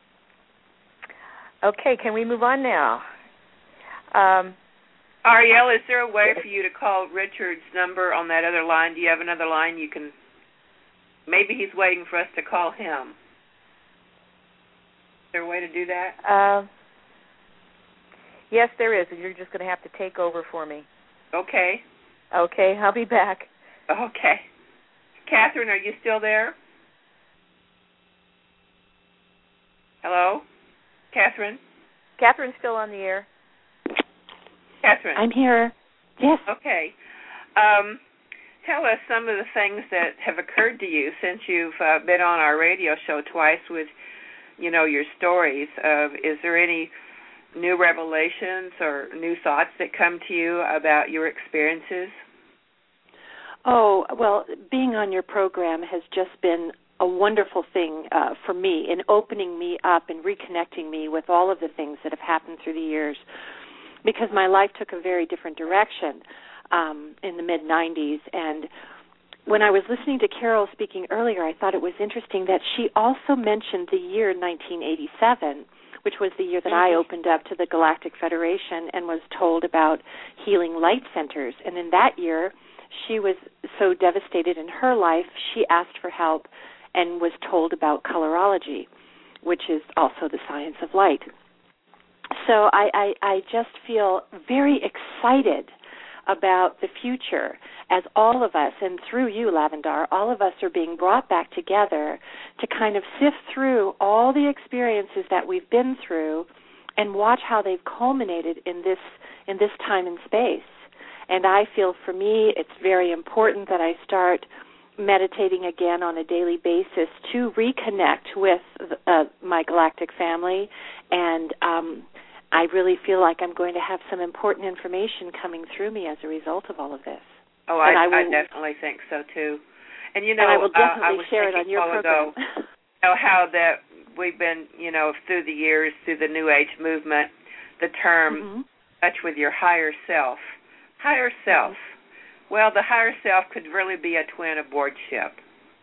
Okay, can we move on now? Um, Ariel, is there a way for you to call Richard's number on that other line? Do you have another line you can... Maybe he's waiting for us to call him. Is there a way to do that? Uh, yes, there is, and you're just going to have to take over for me. Okay. Okay, I'll be back. Okay. Catherine, are you still there? Hello? Catherine? Catherine's still on the air. Catherine? I'm here. Yes. Okay. Um... Tell us some of the things that have occurred to you since you've uh, been on our radio show twice with, you know, your stories. Uh, is there any new revelations or new thoughts that come to you about your experiences? Oh, well, being on your program has just been a wonderful thing uh, for me in opening me up and reconnecting me with all of the things that have happened through the years, because my life took a very different direction. um, in the mid nineties. And when I was listening to Carol speaking earlier, I thought it was interesting that she also mentioned the year nineteen eighty-seven, which was the year that mm-hmm. I opened up to the Galactic Federation and was told about healing light centers. And in that year, she was so devastated in her life, she asked for help and was told about colorology, which is also the science of light. So I, I, I just feel very excited about the future as all of us, and through you, Lavendar, all of us are being brought back together to kind of sift through all the experiences that we've been through and watch how they've culminated in this in this time and space. And I feel for me it's very important that I start meditating again on a daily basis to reconnect with uh, my galactic family, and um, I really feel like I'm going to have some important information coming through me as a result of all of this. Oh, I, I, will, I definitely think so too. And you know, and I will definitely uh, I was share it on your program. Ago, you know how that we've been, you know, through the years, through the New Age movement, the term mm-hmm. touch with your higher self. Higher self. Mm-hmm. Well, the higher self could really be a twin aboard ship.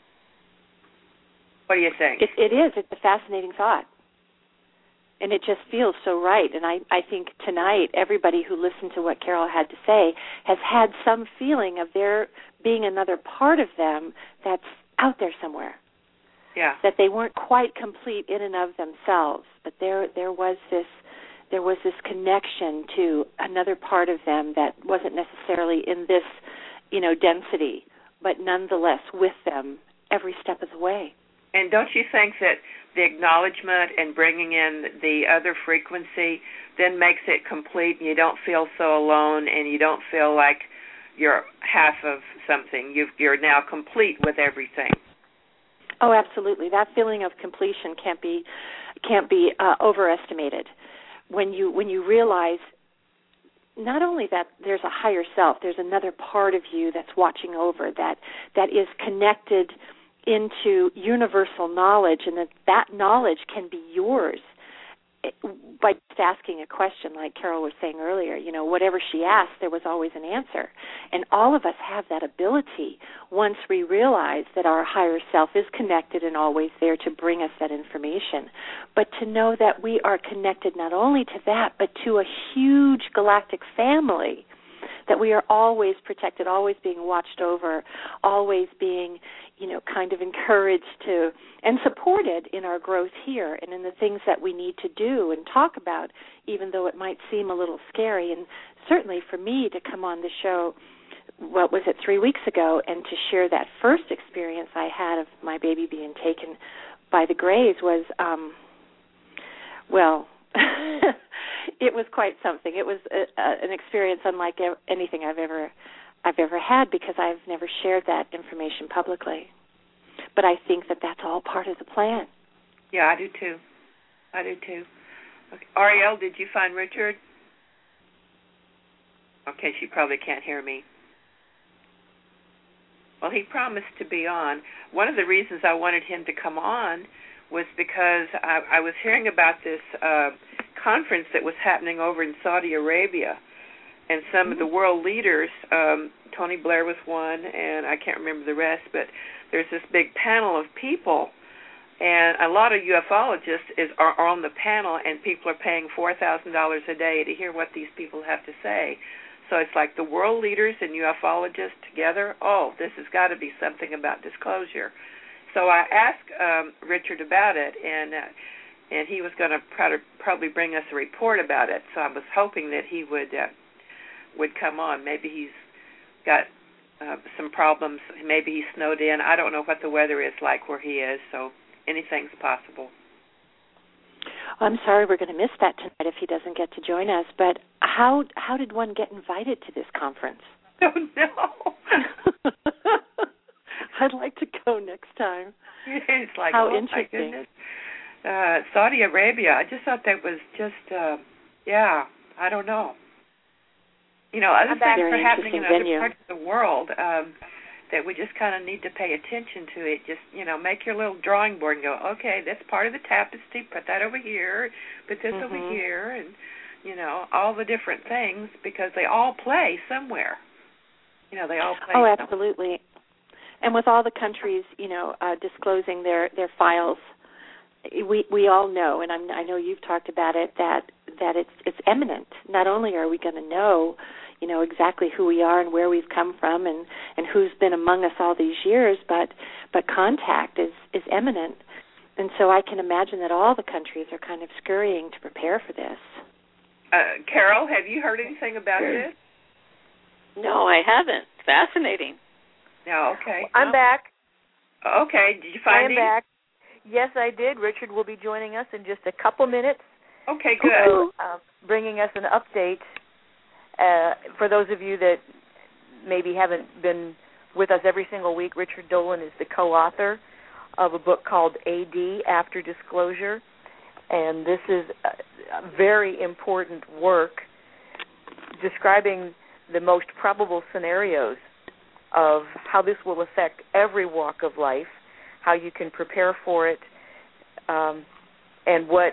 What do you think? It, it is. It's a fascinating thought. And it just feels so right. And I, I think tonight everybody who listened to what Carol had to say has had some feeling of there being another part of them that's out there somewhere. Yeah. That they weren't quite complete in and of themselves, but there there was this there was this connection to another part of them that wasn't necessarily in this, you know, density, but nonetheless with them every step of the way. And don't you think that the acknowledgement and bringing in the other frequency then makes it complete, and you don't feel so alone, and you don't feel like you're half of something. You've, you're now complete with everything. Oh, absolutely. That feeling of completion can't be can't be uh, overestimated. When you when you realize not only that there's a higher self, there's another part of you that's watching over, that that is connected into universal knowledge, and that that knowledge can be yours by just asking a question, like Carol was saying earlier. You know, whatever she asked, there was always an answer. And all of us have that ability once we realize that our higher self is connected and always there to bring us that information. But to know that we are connected not only to that, but to a huge galactic family, that we are always protected, always being watched over, always being, you know, kind of encouraged to and supported in our growth here and in the things that we need to do and talk about, even though it might seem a little scary. And certainly for me to come on the show, what was it, three weeks ago, and to share that first experience I had of my baby being taken by the Greys was, um, well, it was quite something. It was a, a, an experience unlike anything I've ever I've ever had, because I've never shared that information publicly. But I think that that's all part of the plan. Yeah, I do too. I do too. Okay. Ariel, did you find Richard? Okay, she probably can't hear me. Well, he promised to be on. One of the reasons I wanted him to come on was because I, I was hearing about this uh, conference that was happening over in Saudi Arabia, and some mm-hmm. of the world leaders, um, Tony Blair was one, and I can't remember the rest, but there's this big panel of people, and a lot of ufologists is, are, are on the panel, and people are paying four thousand dollars a day to hear what these people have to say. So it's like the world leaders and ufologists together. Oh, this has got to be something about disclosure. So I asked um, Richard about it, and uh, and he was going to probably bring us a report about it. So I was hoping that he would uh, would come on. Maybe he's got uh, some problems. Maybe he's snowed in. I don't know what the weather is like where he is, so anything's possible. I'm sorry we're going to miss that tonight if he doesn't get to join us. But how how did one get invited to this conference? Oh, no. I'd like to go next time. It's like, how oh, interesting. My goodness. Uh, Saudi Arabia, I just thought that was just, uh, yeah, I don't know. You know, other things are happening in other venue. parts of the world um, that we just kind of need to pay attention to. It just, you know, make your little drawing board and go, okay, that's part of the tapestry, put that over here, put this mm-hmm. over here, and, you know, all the different things, because they all play somewhere. You know, they all play. Oh, absolutely. And with all the countries, you know, uh, disclosing their, their files, we we all know, and I'm, I know you've talked about it, that that it's it's imminent. Not only are we going to know, you know, exactly who we are and where we've come from, and, and who's been among us all these years, but but contact is is imminent. And so I can imagine that all the countries are kind of scurrying to prepare for this. Uh, Carol, have you heard anything about this? No, I haven't. Fascinating. No, okay. I'm back. Okay, did you find I am him? back. Yes, I did. Richard will be joining us in just a couple minutes. Okay, good. So, uh, bringing us an update. Uh, for those of you that maybe haven't been with us every single week, Richard Dolan is the co-author of a book called A D, After Disclosure, and this is a, a very important work describing the most probable scenarios of how this will affect every walk of life, how you can prepare for it, um, and what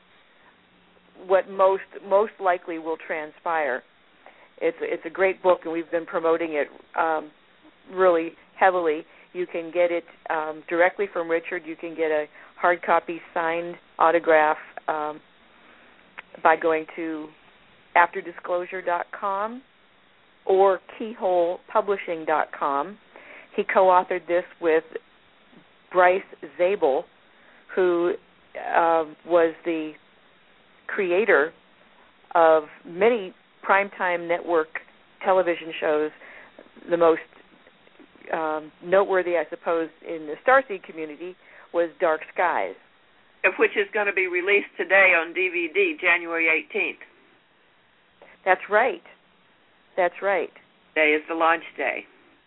what most most likely will transpire. It's it's a great book, and we've been promoting it um, really heavily. You can get it um, directly from Richard. You can get a hard copy signed autograph um, by going to after disclosure dot com or keyhole publishing dot com. He co-authored this with Bryce Zabel, who uh, was the creator of many primetime network television shows. The most um, noteworthy, I suppose, in the Starseed community was Dark Skies, which is going to be released today on D V D, January eighteenth. That's right. That's right. Today is the launch day.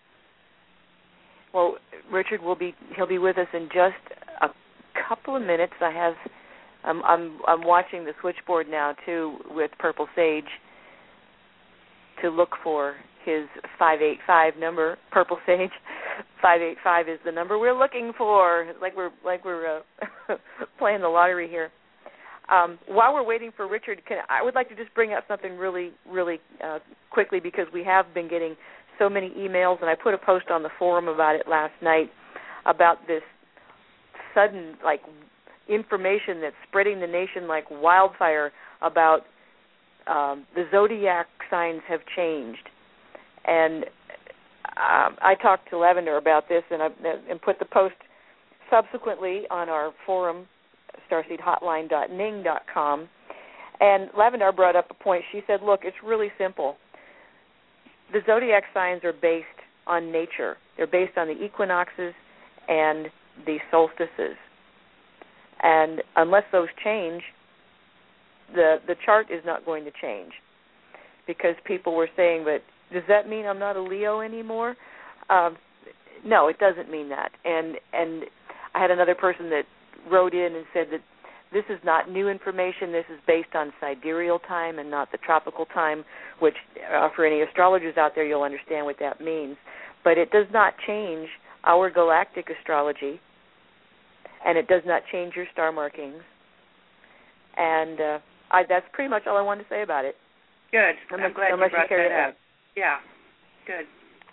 Well, Richard will be he'll be with us in just a couple of minutes. I have I'm I'm I'm watching the switchboard now too with Purple Sage to look for his five eight five number. Purple Sage five eight five is the number we're looking for. Like we're like we're uh, playing the lottery here. Um, while we're waiting for Richard, can, I would like to just bring up something really, really uh, quickly, because we have been getting so many emails, and I put a post on the forum about it last night about this sudden, like, information that's spreading the nation like wildfire about um, the zodiac signs have changed. And um, I talked to Lavender about this and, I, and put the post subsequently on our forum, starseed hotline dot ning dot com, and Lavender brought up a point. She said, look, it's really simple. The zodiac signs are based on nature. They're based on the equinoxes and the solstices. And unless those change, the the chart is not going to change. Because people were saying, but does that mean I'm not a Leo anymore? Um, no, it doesn't mean that. And and I had another person that wrote in and said that this is not new information. This is based on sidereal time and not the tropical time, which uh, for any astrologers out there, you'll understand what that means. But it does not change our galactic astrology, and it does not change your star markings. And uh, I, that's pretty much all I wanted to say about it. Good. Unless, I'm glad unless you brought you that up. up. Yeah. Good.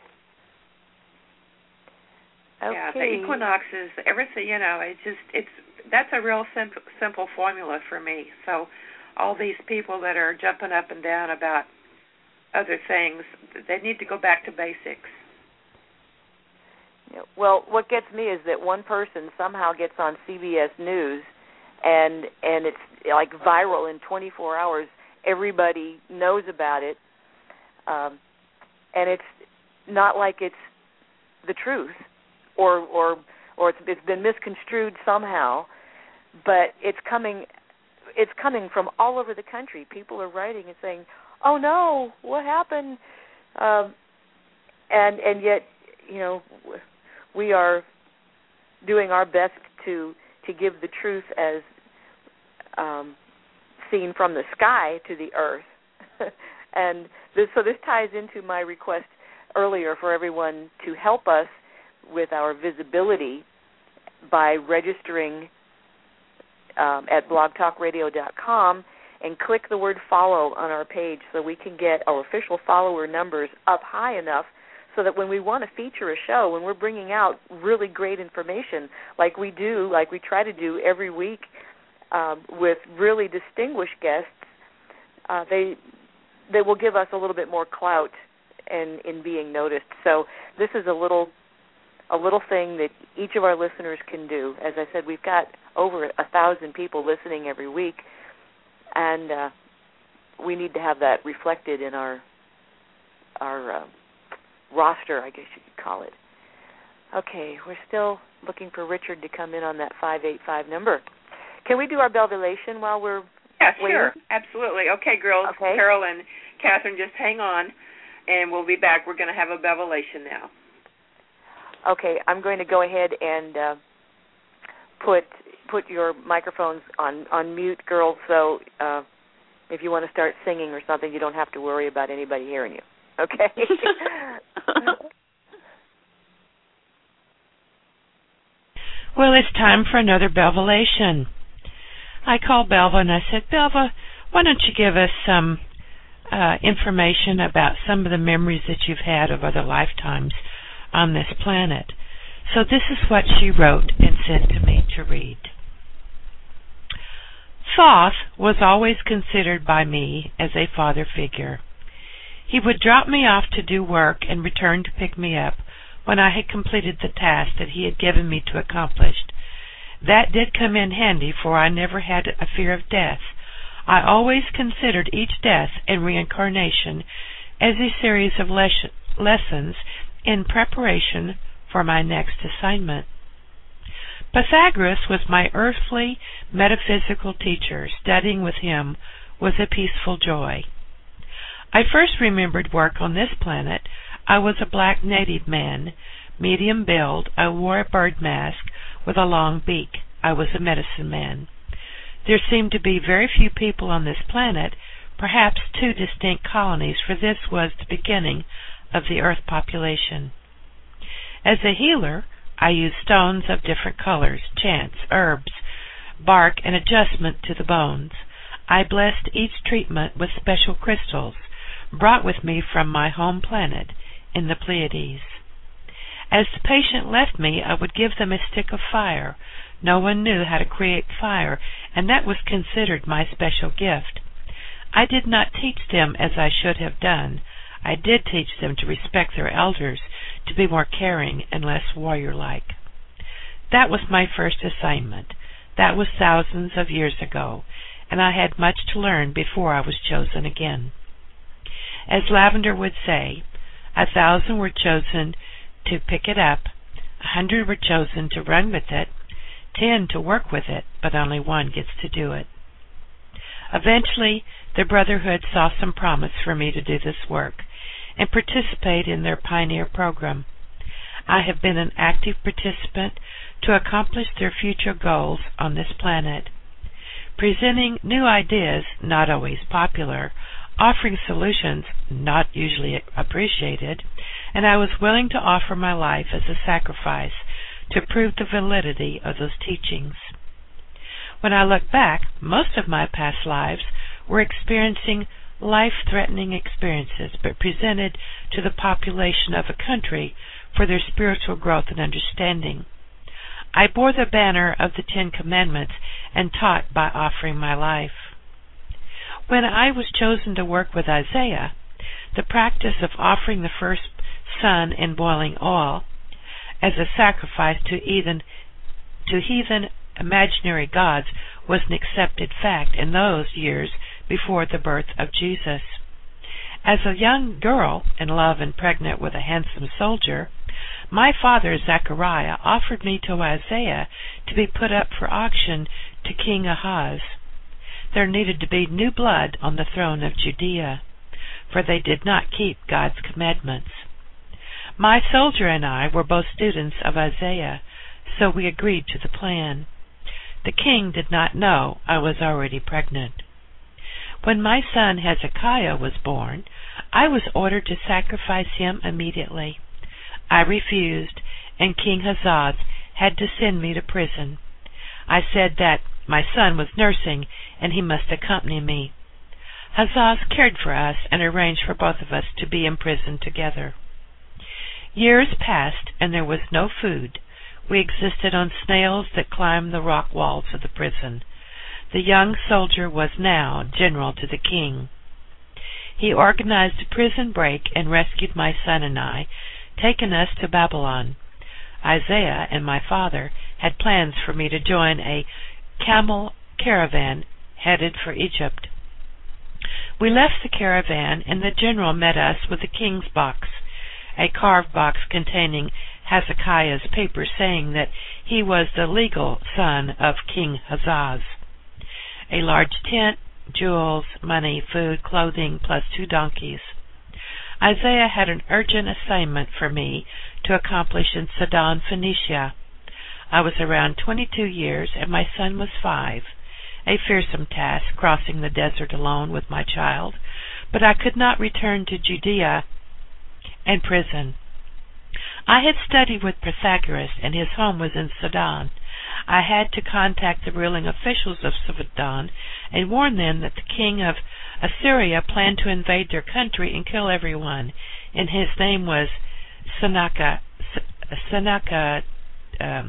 Okay. Yeah, the equinoxes, everything, you know, it's just, it's, that's a real simple, simple formula for me. So all these people that are jumping up and down about other things, they need to go back to basics. Yeah. Well, what gets me is that one person somehow gets on C B S News, and and it's like viral in twenty-four hours. Everybody knows about it, um, and it's not like it's the truth, or or or it's, it's been misconstrued somehow. But it's coming, it's coming from all over the country. People are writing and saying, "Oh no, what happened?" Um, and and yet, you know, we are doing our best to to give the truth as um, seen from the sky to the earth. And this, so this ties into my request earlier for everyone to help us with our visibility by registering um, at blog talk radio dot com and click the word follow on our page so we can get our official follower numbers up high enough so that when we want to feature a show, when we're bringing out really great information, like we do, like we try to do every week um, with really distinguished guests, uh, they they will give us a little bit more clout in, in being noticed. So this is a little a little thing that each of our listeners can do. As I said, we've got over a thousand people listening every week, and uh, we need to have that reflected in our our uh, roster, I guess you could call it. Okay, we're still looking for Richard to come in on that five eight five number. Can we do our Belvilation while we're Yeah, waiting? sure, absolutely. Okay, girls, okay. Carol and Catherine, just hang on, and we'll be back. We're going to have a Belvilation now. Okay, I'm going to go ahead and uh, put put your microphones on, on mute, girls, so uh, if you want to start singing or something, you don't have to worry about anybody hearing you. Okay? Well, it's time for another Belvilation. I called Belva and I said, Belva, why don't you give us some uh, information about some of the memories that you've had of other lifetimes on this planet. So this is what she wrote and sent to me to read. Thoth was always considered by me as a father figure. He would drop me off to do work and return to pick me up when I had completed the task that he had given me to accomplish. That did come in handy, for I never had a fear of death. I always considered each death and reincarnation as a series of les- lessons in preparation for my next assignment. Pythagoras was my earthly metaphysical teacher. Studying with him was a peaceful joy. I first remembered work on this planet. I was a black native man, medium build. I wore a bird mask with a long beak. I was a medicine man. There seemed to be very few people on this planet, perhaps two distinct colonies, for this was the beginning of the Earth population. As a healer, I used stones of different colors, chants, herbs, bark, and adjustment to the bones. I blessed each treatment with special crystals brought with me from my home planet in the Pleiades. As the patient left me, I would give them a stick of fire. No one knew how to create fire, and that was considered my special gift. I did not teach them as I should have done. I did teach them to respect their elders, to be more caring and less warrior-like. That was my first assignment. That was thousands of years ago, and I had much to learn before I was chosen again. As Lavender would say, a thousand were chosen to pick it up, a hundred were chosen to run with it, ten to work with it, but only one gets to do it. Eventually, the Brotherhood saw some promise for me to do this work and participate in their pioneer program. I have been an active participant to accomplish their future goals on this planet, presenting new ideas, not always popular, offering solutions not usually appreciated, and I was willing to offer my life as a sacrifice to prove the validity of those teachings. When I look back, most of my past lives were experiencing life-threatening experiences, but presented to the population of a country for their spiritual growth and understanding. I bore the banner of the Ten Commandments and taught by offering my life. When I was chosen to work with Isaiah, the practice of offering the first son in boiling oil as a sacrifice to heathen, to heathen imaginary gods was an accepted fact in those years before the birth of Jesus. As a young girl in love and pregnant with a handsome soldier, my father Zechariah offered me to Isaiah to be put up for auction to King Ahaz. There needed to be new blood on the throne of Judea, for they did not keep God's commandments. My soldier and I were both students of Isaiah, so we agreed to the plan. The king did not know I was already pregnant. When my son Hezekiah was born, I was ordered to sacrifice him immediately. I refused, and King Ahaz had to send me to prison. I said that my son was nursing, and he must accompany me. Ahaz cared for us and arranged for both of us to be imprisoned together. Years passed, and there was no food. We existed on snails that climbed the rock walls of the prison. The young soldier was now general to the king. He organized a prison break and rescued my son and I, taking us to Babylon. Isaiah and my father had plans for me to join a camel caravan headed for Egypt. We left the caravan, and the general met us with a king's box, a carved box containing Hezekiah's papers saying that he was the legal son of King Ahaz. A large tent, jewels, money, food, clothing, plus two donkeys. Isaiah had an urgent assignment for me to accomplish in Sidon, Phoenicia. I was around twenty-two years, and my son was five. A fearsome task, crossing the desert alone with my child, but I could not return to Judea and prison. I had studied with Pythagoras, and his home was in Sidon. I had to contact the ruling officials of Sidon and warn them that the king of Assyria planned to invade their country and kill everyone, and his name was Sennacherib. Sennacherib. Um,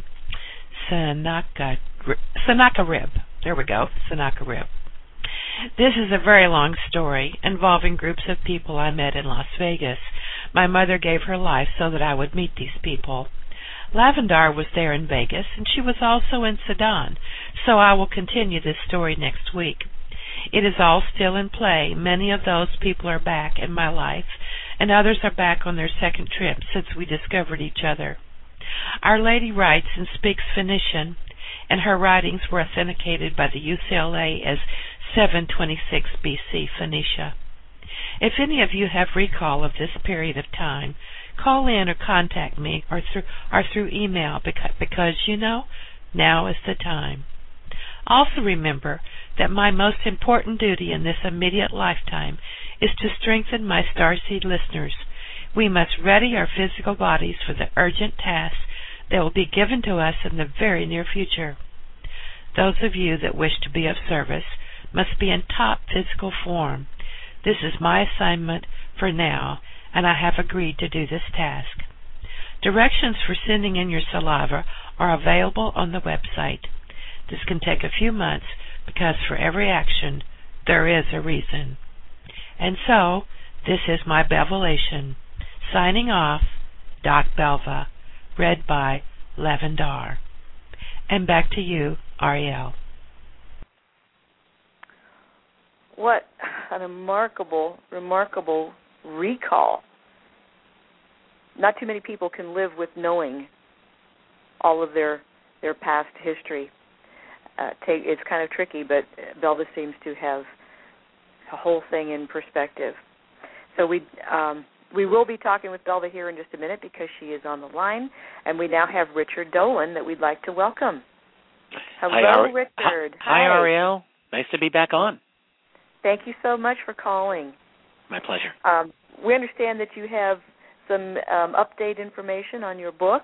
Sennacherib. There we go, Sennacherib. This is a very long story involving groups of people I met in Las Vegas. My mother gave her life so that I would meet these people. Lavendar was there in Vegas, and she was also in Sidon, so I will continue this story next week. It is all still in play. Many of those people are back in my life, and others are back on their second trip since we discovered each other. Our Lady writes and speaks Phoenician, and her writings were authenticated by the U C L A as seven twenty-six B C Phoenicia. If any of you have recall of this period of time, call in or contact me or through, or through email because, because, you know, now is the time. Also remember that my most important duty in this immediate lifetime is to strengthen my Starseed listeners. We must ready our physical bodies for the urgent tasks that will be given to us in the very near future. Those of you that wish to be of service must be in top physical form. This is my assignment for now, and I have agreed to do this task. Directions for sending in your saliva are available on the website. This can take a few months because for every action there is a reason. And so, this is my Bevelation. Signing off, Doc Belva, read by Lavendar. And back to you, Ariel. What a remarkable, remarkable recall. Not too many people can live with knowing all of their their past history. Uh, take, it's kind of tricky, but Belva seems to have the whole thing in perspective. So we um, we will be talking with Belva here in just a minute because she is on the line, and we now have Richard Dolan that we'd like to welcome. Hello, Hi, Ari- Richard. Hi, Hi, Ariel. Nice to be back on. Thank you so much for calling. My pleasure. Um, we understand that you have some um, update information on your book.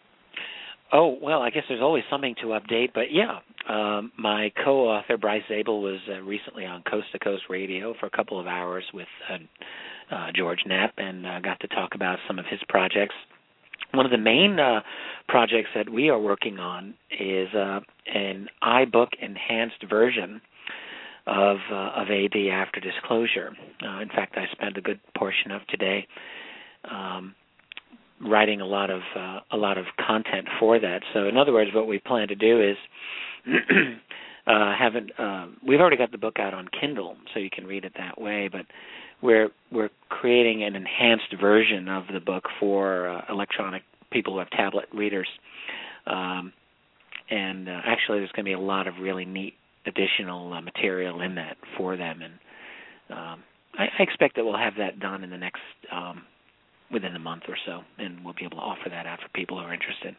Oh, well, I guess there's always something to update, but yeah, um, my co-author, Bryce Zabel, was uh, recently on Coast to Coast Radio for a couple of hours with uh, uh, George Knapp and uh, got to talk about some of his projects. One of the main uh, projects that we are working on is uh, an iBook enhanced version of uh, of A D After Disclosure. Uh, in fact, I spent a good portion of today um, writing a lot of uh, a lot of content for that. So, in other words, what we plan to do is uh, have it. Uh, we've already got the book out on Kindle, so you can read it that way. But we're we're creating an enhanced version of the book for uh, electronic people who have tablet readers. Um, and uh, actually, there's going to be a lot of really neat additional uh, material in that for them, and um, I, I expect that we'll have that done in the next um, within a month or so, and we'll be able to offer that out for people who are interested.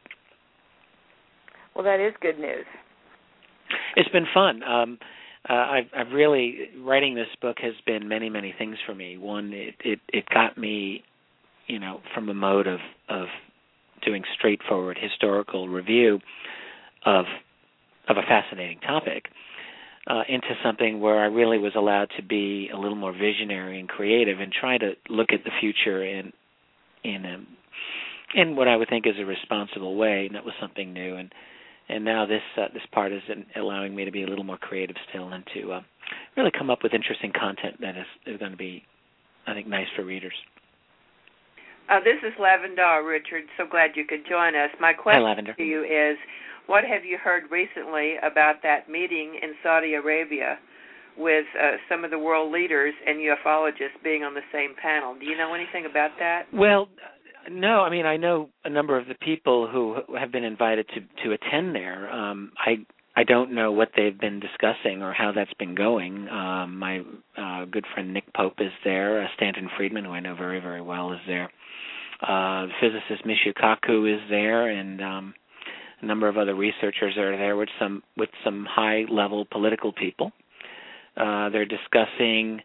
Well, that is good news. It's been fun. Um, uh, I've, I've really writing this book has been many, many things for me. One, it, it, it got me, you know, from a mode of of doing straightforward historical review of of a fascinating topic. Uh, into something where I really was allowed to be a little more visionary and creative and try to look at the future in in a in what I would think is a responsible way, and that was something new. And and now this uh, this part is allowing me to be a little more creative still and to uh, really come up with interesting content that is, is going to be, I think, nice for readers. Uh, this is Lavendar, Richard. So glad you could join us. My question Hi, to you is, what have you heard recently about that meeting in Saudi Arabia with uh, some of the world leaders and ufologists being on the same panel? Do you know anything about that? Well, no. I mean, I know a number of the people who have been invited to, to attend there. Um, I I don't know what they've been discussing or how that's been going. Um, my uh, good friend Nick Pope is there. Uh, Stanton Friedman, who I know very, very well, is there. Uh, the physicist Michio Kaku is there, and um, a number of other researchers are there with some with some high-level political people. Uh, they're discussing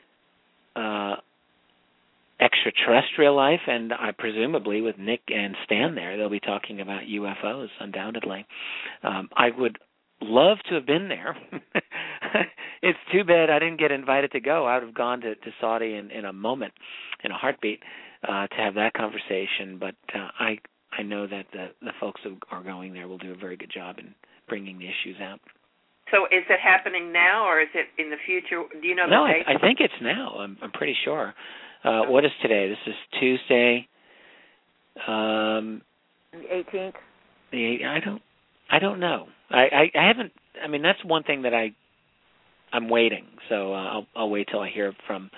uh, extraterrestrial life, and I presumably with Nick and Stan there, they'll be talking about U F Os, undoubtedly. Um, I would love to have been there. It's too bad I didn't get invited to go. I would have gone to, to Saudi in, in a moment, in a heartbeat, uh, to have that conversation. But uh, I I know that the, the folks who are going there will do a very good job in bringing the issues out. So is it happening now, or is it in the future? Do you know the no, date? No, I, I think it's now. I'm, I'm pretty sure. Uh, what is today? This is Tuesday. Um, the eighteenth. The I don't. I don't know. I, I, I haven't. I mean, that's one thing that I. I'm waiting. So uh, I'll I'll wait till I hear from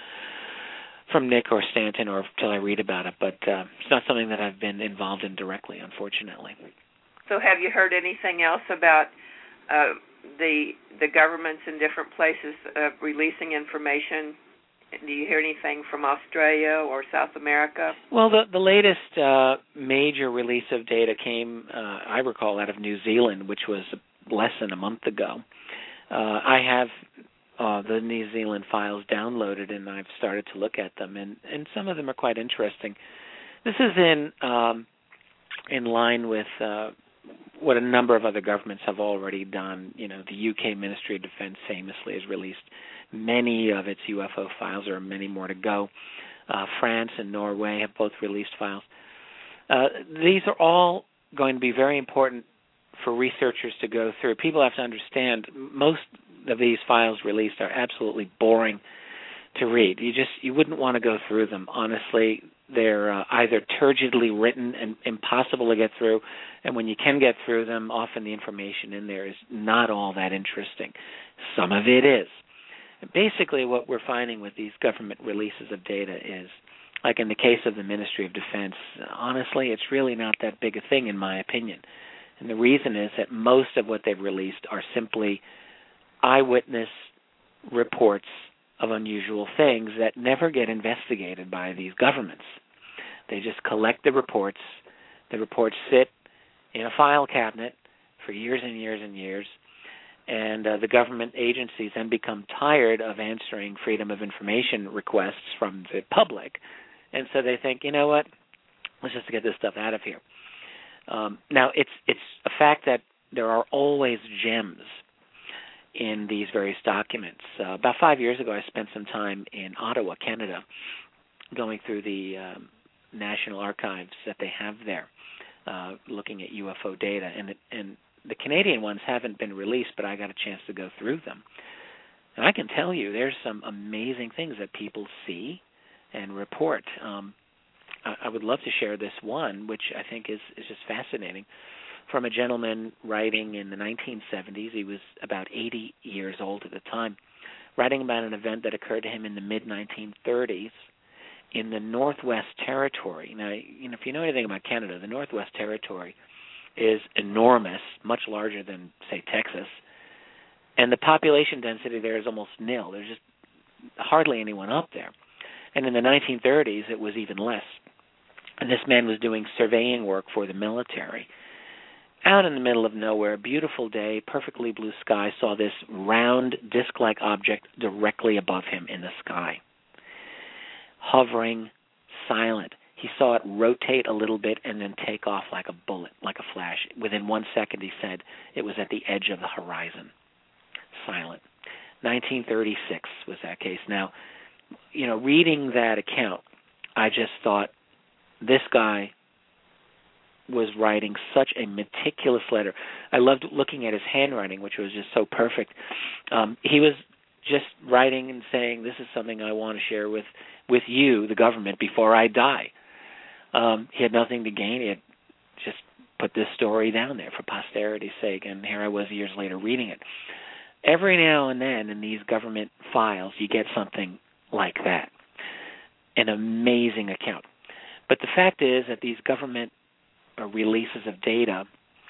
from Nick or Stanton, or till I read about it. But uh, it's not something that I've been involved in directly, unfortunately. So have you heard anything else about uh, the the governments in different places uh, releasing information? Do you hear anything from Australia or South America? Well, the the latest uh, major release of data came, uh, I recall, out of New Zealand, which was less than a month ago. Uh, I have uh, the New Zealand files downloaded, and I've started to look at them, and, and some of them are quite interesting. This is in um, in line with uh, what a number of other governments have already done. You know, the U K Ministry of Defence famously has released many of its U F O files. There are many more to go. Uh, France and Norway have both released files. Uh, these are all going to be very important for researchers to go through. People have to understand most of these files released are absolutely boring to read. You just you wouldn't want to go through them. Honestly, they're uh, either turgidly written and impossible to get through, and when you can get through them, often the information in there is not all that interesting. Some of it is. Basically, what we're finding with these government releases of data is, like in the case of the Ministry of Defense, honestly, it's really not that big a thing in my opinion. And the reason is that most of what they've released are simply eyewitness reports of unusual things that never get investigated by these governments. They just collect the reports. The reports sit in a file cabinet for years and years and years, and uh, the government agencies then become tired of answering freedom of information requests from the public, and so they think, you know what, let's just get this stuff out of here. Um, now, it's it's a fact that there are always gems in these various documents. Uh, about five years ago, I spent some time in Ottawa, Canada, going through the um, National Archives that they have there, uh, looking at U F O data. And, it, and the Canadian ones haven't been released, but I got a chance to go through them. And I can tell you there's some amazing things that people see and report. Um, I, I would love to share this one, which I think is, is just fascinating, from a gentleman writing in the nineteen seventies. He was about eighty years old at the time, writing about an event that occurred to him in the mid nineteen thirties in the Northwest Territory. Now, you know, if you know anything about Canada, the Northwest Territory is enormous, much larger than, say, Texas, and the population density there is almost nil. There's just hardly anyone up there. And in the nineteen thirties, it was even less. And this man was doing surveying work for the military. Out in the middle of nowhere, beautiful day, perfectly blue sky, saw this round, disc-like object directly above him in the sky. Hovering, silent. He saw it rotate a little bit and then take off like a bullet, like a flash. Within one second, he said, it was at the edge of the horizon. Silent. nineteen thirty-six was that case. Now, you know, reading that account, I just thought, this guy, was writing such a meticulous letter. I loved looking at his handwriting, which was just so perfect. Um, he was just writing and saying, this is something I want to share with, with you, the government, before I die. Um, he had nothing to gain. He had just put this story down there for posterity's sake, and here I was years later reading it. Every now and then in these government files, you get something like that, an amazing account. But the fact is that these government uh, releases of data,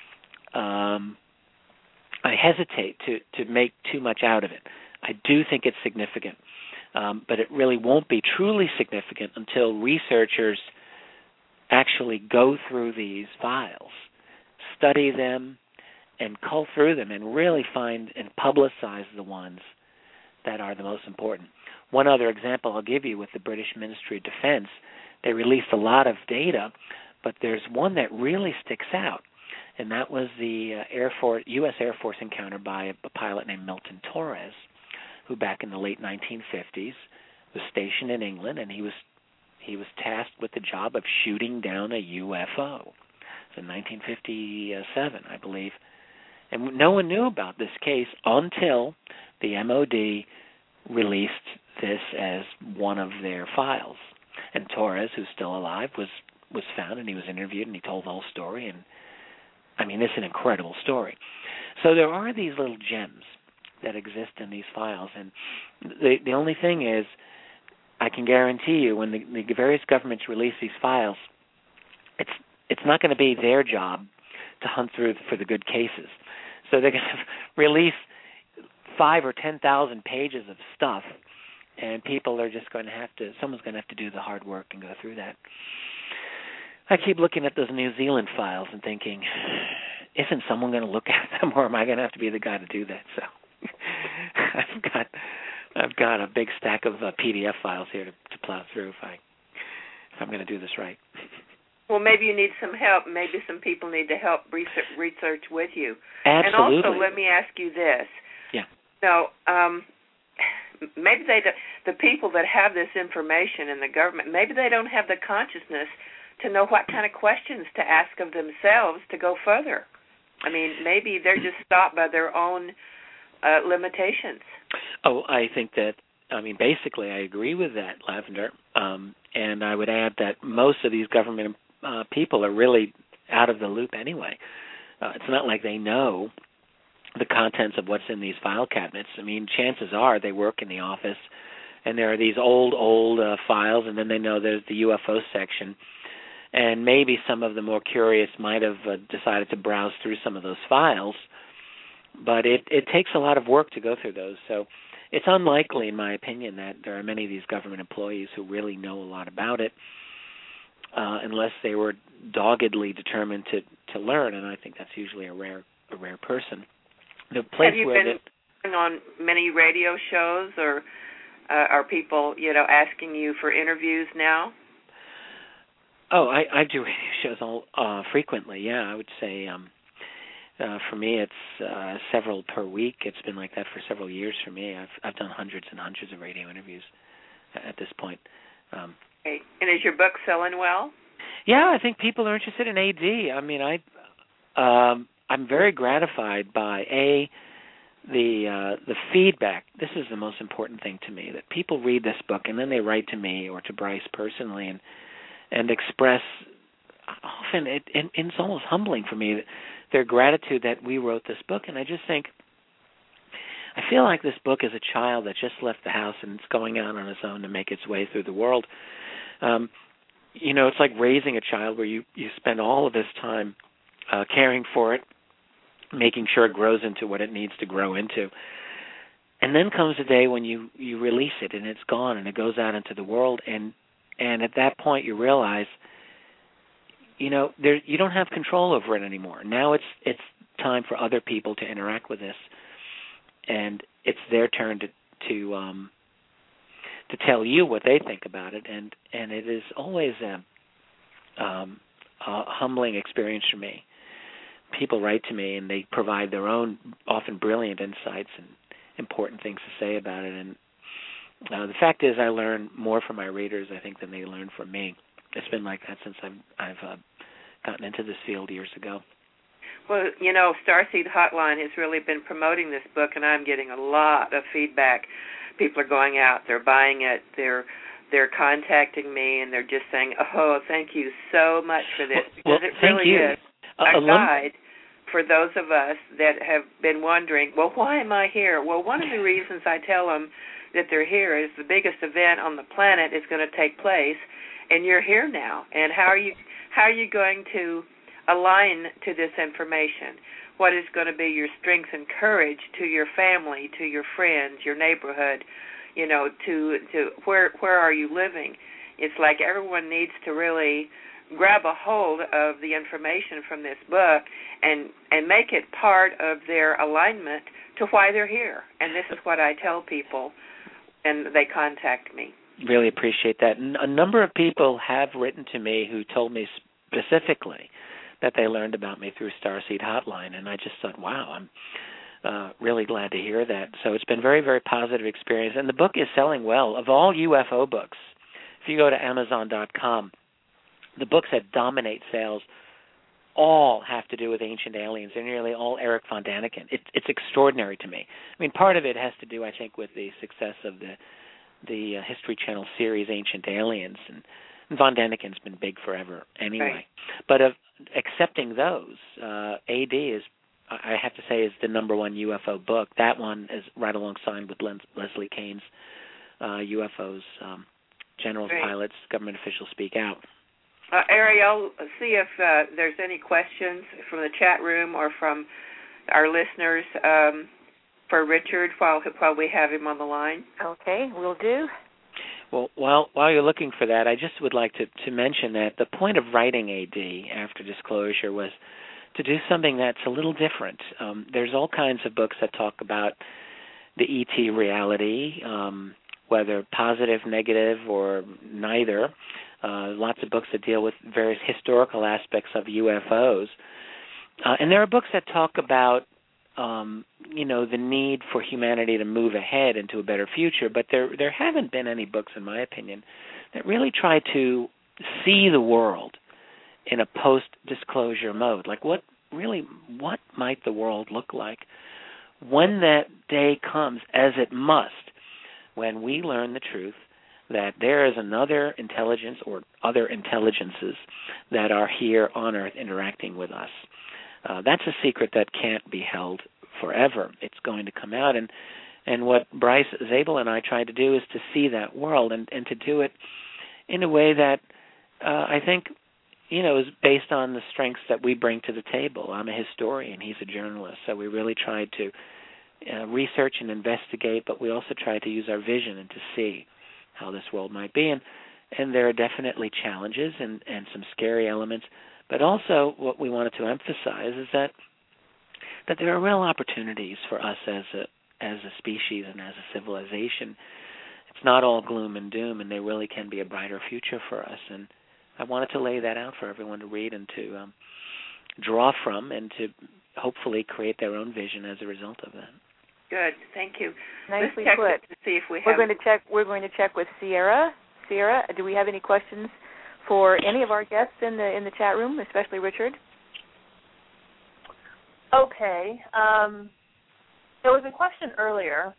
um, I hesitate to, to make too much out of it. I do think it's significant, um, but it really won't be truly significant until researchers actually go through these files, study them, and cull through them and really find and publicize the ones that are the most important. One other example I'll give you with the British Ministry of Defense, they released a lot of data, but there's one that really sticks out, and that was the uh, Air Force, U S Air Force encounter by a, a pilot named Milton Torres, who back in the late nineteen fifties was stationed in England, and he was he was tasked with the job of shooting down a U F O. It's in nineteen fifty-seven, I believe. And no one knew about this case until the M O D released this as one of their files. And Torres, who's still alive, was, was found, and he was interviewed, and he told the whole story. And, I mean, it's an incredible story. So there are these little gems that exist in these files. And the, the only thing is, I can guarantee you, when the, the various governments release these files, it's it's not going to be their job to hunt through for the good cases. So they're going to release five or ten thousand pages of stuff, and people are just going to have to. Someone's going to have to do the hard work and go through that. I keep looking at those New Zealand files and thinking, isn't someone going to look at them, or am I going to have to be the guy to do that? So I've got I've got a big stack of uh, P D F files here to, to plow through if I if I'm going to do this right. Well, maybe you need some help. Maybe some people need to help research, research with you. Absolutely. And also, let me ask you this. Yeah. So, um, maybe they, the people that have this information in the government, maybe they don't have the consciousness to know what kind of questions to ask of themselves to go further. I mean, maybe they're just stopped by their own uh, limitations. Oh, I think that, I mean, basically I agree with that, Lavender. Um, and I would add that most of these government uh, people are really out of the loop anyway. Uh, it's not like they know the contents of what's in these file cabinets. I mean, chances are they work in the office, and there are these old, old uh, files, and then they know there's the U F O section. And maybe some of the more curious might have uh, decided to browse through some of those files, but it, it takes a lot of work to go through those. So it's unlikely, in my opinion, that there are many of these government employees who really know a lot about it, uh, unless they were doggedly determined to, to learn, and I think that's usually a rare a rare person. The place have you where been the, on many radio shows, or uh, are people, you know, asking you for interviews now? Oh, I, I do radio shows all uh, frequently. Yeah, I would say um, uh, for me it's uh, several per week. It's been like that for several years for me. I've I've done hundreds and hundreds of radio interviews at this point. Um, okay. And is your book selling well? Yeah, I think people are interested in A D. I mean, I um, I'm very gratified by a the uh, the feedback. This is the most important thing to me, that people read this book and then they write to me or to Bryce personally and. and express, often, it, and, and it's almost humbling for me, their gratitude that we wrote this book. And I just think, I feel like this book is a child that just left the house and it's going out on its own to make its way through the world. Um, you know, it's like raising a child where you, you spend all of this time uh, caring for it, making sure it grows into what it needs to grow into. And then comes a day when you, you release it and it's gone and it goes out into the world, and And at that point, you realize, you know, there you don't have control over it anymore. Now it's it's time for other people to interact with this, and it's their turn to to um, to tell you what they think about it. And, and it is always a, um, a humbling experience for me. People write to me, and they provide their own often brilliant insights and important things to say about it. And Uh, the fact is, I learn more from my readers, I think, than they learn from me. It's been like that since I've, I've uh, gotten into this field years ago. Well, you know, Starseed Hotline has really been promoting this book, and I'm getting a lot of feedback. People are going out, they're buying it, they're they're contacting me, and they're just saying, "Oh, thank you so much for this," because well, it really you. is a uh, guide for those of us that have been wondering, well, why am I here? Well, one of the reasons I tell them that they're here is the biggest event on the planet is going to take place, and you're here now. And how are you how are you going to align to this information? What is going to be your strength and courage to your family, to your friends, your neighborhood, you know, to to where where are you living? It's like everyone needs to really grab a hold of the information from this book and and make it part of their alignment to why they're here. And this is what I tell people, and they contact me. Really appreciate that. A number of people have written to me who told me specifically that they learned about me through Starseed Hotline, and I just thought, wow, I'm uh, really glad to hear that. So it's been a very, very positive experience, and the book is selling well. Of all U F O books, if you go to Amazon dot com, the books that dominate sales all have to do with ancient aliens. They're nearly all Eric von Daniken. It, it's extraordinary to me. I mean, part of it has to do, I think, with the success of the the uh, History Channel series Ancient Aliens, and, and von Daniken's been big forever anyway. Right. But of accepting those, uh, A D is, I have to say, is the number one U F O book. That one is right alongside with Les- Leslie Kane's uh, U F Os, um, Generals, Great. Pilots, Government Officials Speak Out. Uh, Ariel, see if uh, there's any questions from the chat room or from our listeners um, for Richard while while we have him on the line. Okay, we'll do. Well, while while you're looking for that, I just would like to, to mention that the point of writing A D after disclosure was to do something that's a little different. Um, there's all kinds of books that talk about the E T reality, um, whether positive, negative, or neither. Uh, lots of books that deal with various historical aspects of U F Os. Uh, and there are books that talk about, um, you know, the need for humanity to move ahead into a better future, but there there haven't been any books, in my opinion, that really try to see the world in a post-disclosure mode. Like, what really, what might the world look like when that day comes, as it must, when we learn the truth that there is another intelligence or other intelligences that are here on Earth interacting with us. Uh, that's a secret that can't be held forever. It's going to come out, and and what Bryce Zabel and I tried to do is to see that world and, and to do it in a way that uh, I think, you know, is based on the strengths that we bring to the table. I'm a historian, he's a journalist, so we really tried to uh, research and investigate, but we also tried to use our vision and to see how this world might be. And, and there are definitely challenges and, and some scary elements, but also what we wanted to emphasize is that that there are real opportunities for us as a as a species and as a civilization. It's not all gloom and doom, and there really can be a brighter future for us. And I wanted to lay that out for everyone to read and to um, draw from, and to hopefully create their own vision as a result of that. Good, thank you. Nicely Let's check put. To see if we we're have... going to check. We're going to check with Sierra. Sierra, do we have any questions for any of our guests in the in the chat room, especially Richard? Okay. Um, there was a question earlier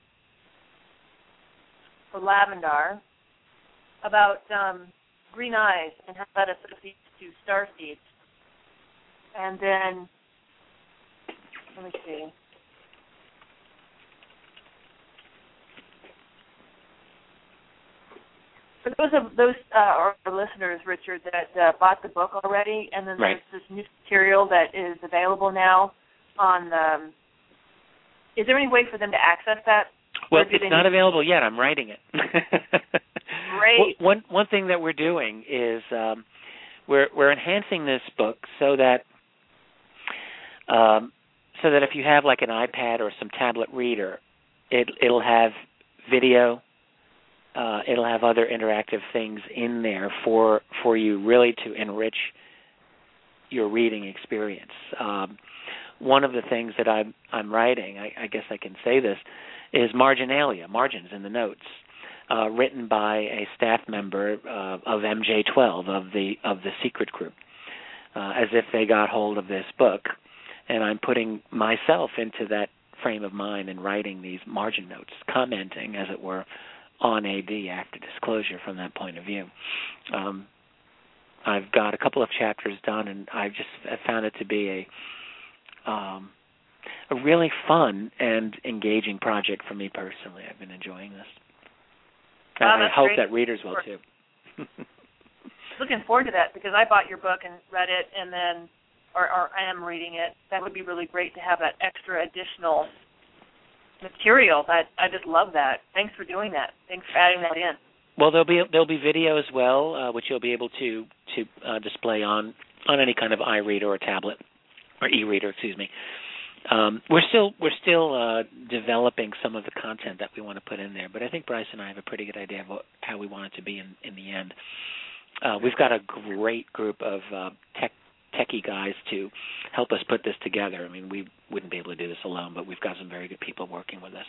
for Lavendar about um, green eyes and how that associates to starseeds. And then, let me see. For those of those uh, our listeners, Richard, that uh, bought the book already, and then right. there's this new material that is available now on. Um, is there any way for them to access that? Well, it's not available yet. I'm writing it. Great. One one thing that we're doing is um, we're we're enhancing this book so that um, so that if you have like an iPad or some tablet reader, it it'll have video. Uh, it'll have other interactive things in there for for you really to enrich your reading experience. Um, one of the things that I'm I'm writing, I, I guess I can say this, is Marginalia, margins in the notes, uh, written by a staff member uh, of M J twelve of the of the Secret Group. uh, as if they got hold of this book, and I'm putting myself into that frame of mind and writing these margin notes, commenting, as it were, on A D after disclosure from that point of view. Um, I've got a couple of chapters done, and I've just found it to be a um, a really fun and engaging project for me personally. I've been enjoying this. And Oh, I hope great. that readers will too. Looking forward to that because I bought your book and read it, and then, or, or I am reading it. That would be really great to have that extra additional material. That I just love that. Thanks for doing that. Thanks for adding that in. Well, there'll be there'll be video as well, uh, which you'll be able to to uh, display on, on any kind of iReader or tablet or e-reader, excuse me. Um, we're still we're still uh, developing some of the content that we want to put in there, but I think Bryce and I have a pretty good idea of what, how we want it to be in, in the end. Uh, we've got a great group of uh, tech techie guys to help us put this together. I mean, we wouldn't be able to do this alone, but we've got some very good people working with us.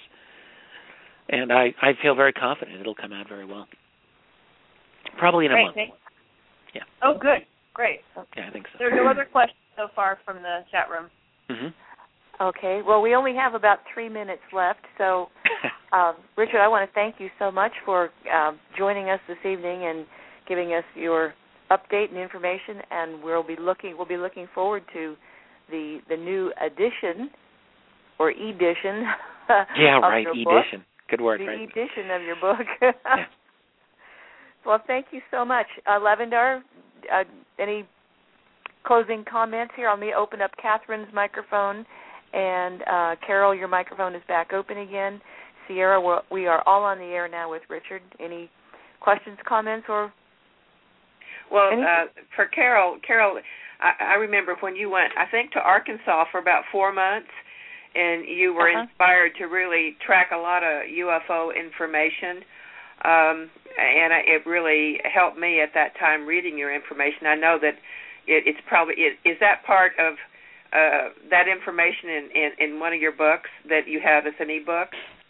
And I, I feel very confident it'll come out very well. Probably in a Great, month. thanks. Yeah. Oh, good. Great. Yeah, I think so. There are no other questions so far from the chat room. Mm-hmm. Okay. Well, we only have about three minutes left, so uh, Richard, I want to thank you so much for uh, joining us this evening and giving us your update and information. And we'll be looking we'll be looking forward to the the new edition or edition. Yeah, of right. Your Edition. Book. Good word. The right. edition of your book. Yeah. Well, thank you so much, uh, Lavendar. Uh, any closing comments here? I'll me open up Catherine's microphone, and uh, Carol, your microphone is back open again. Sierra, we're, we are all on the air now with Richard. Any questions, comments, or? Well, uh, for Carol, Carol, I, I remember when you went, I think, to Arkansas for about four months, and you were uh-huh. inspired to really track a lot of U F O information, um, and I, it really helped me at that time reading your information. I know that it, it's probably, it, is that part of uh, that information in, in, in one of your books that you have as an e-book?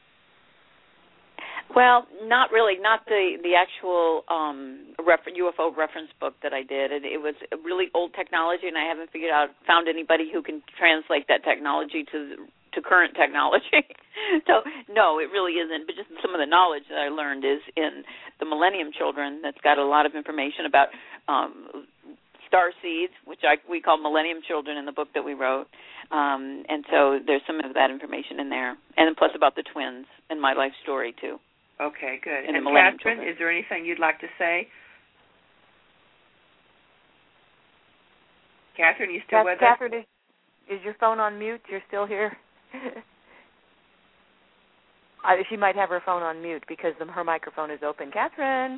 Well, not really. Not the the actual um, refer- U F O reference book that I did. It, it was a really old technology, and I haven't figured out found anybody who can translate that technology to to current technology. So no, it really isn't. But just some of the knowledge that I learned is in the Millennium Children. That's got a lot of information about um, star seeds, which I, we call Millennium Children in the book that we wrote. Um, and so there's some of that information in there, and then plus about the twins and my life story too. Okay, good. And And Millennium Catherine, Children. is there anything you'd like to say? Catherine, you still with Catherine, us? is, is your phone on mute? You're still here? I, she might have her phone on mute because the, her microphone is open. Catherine?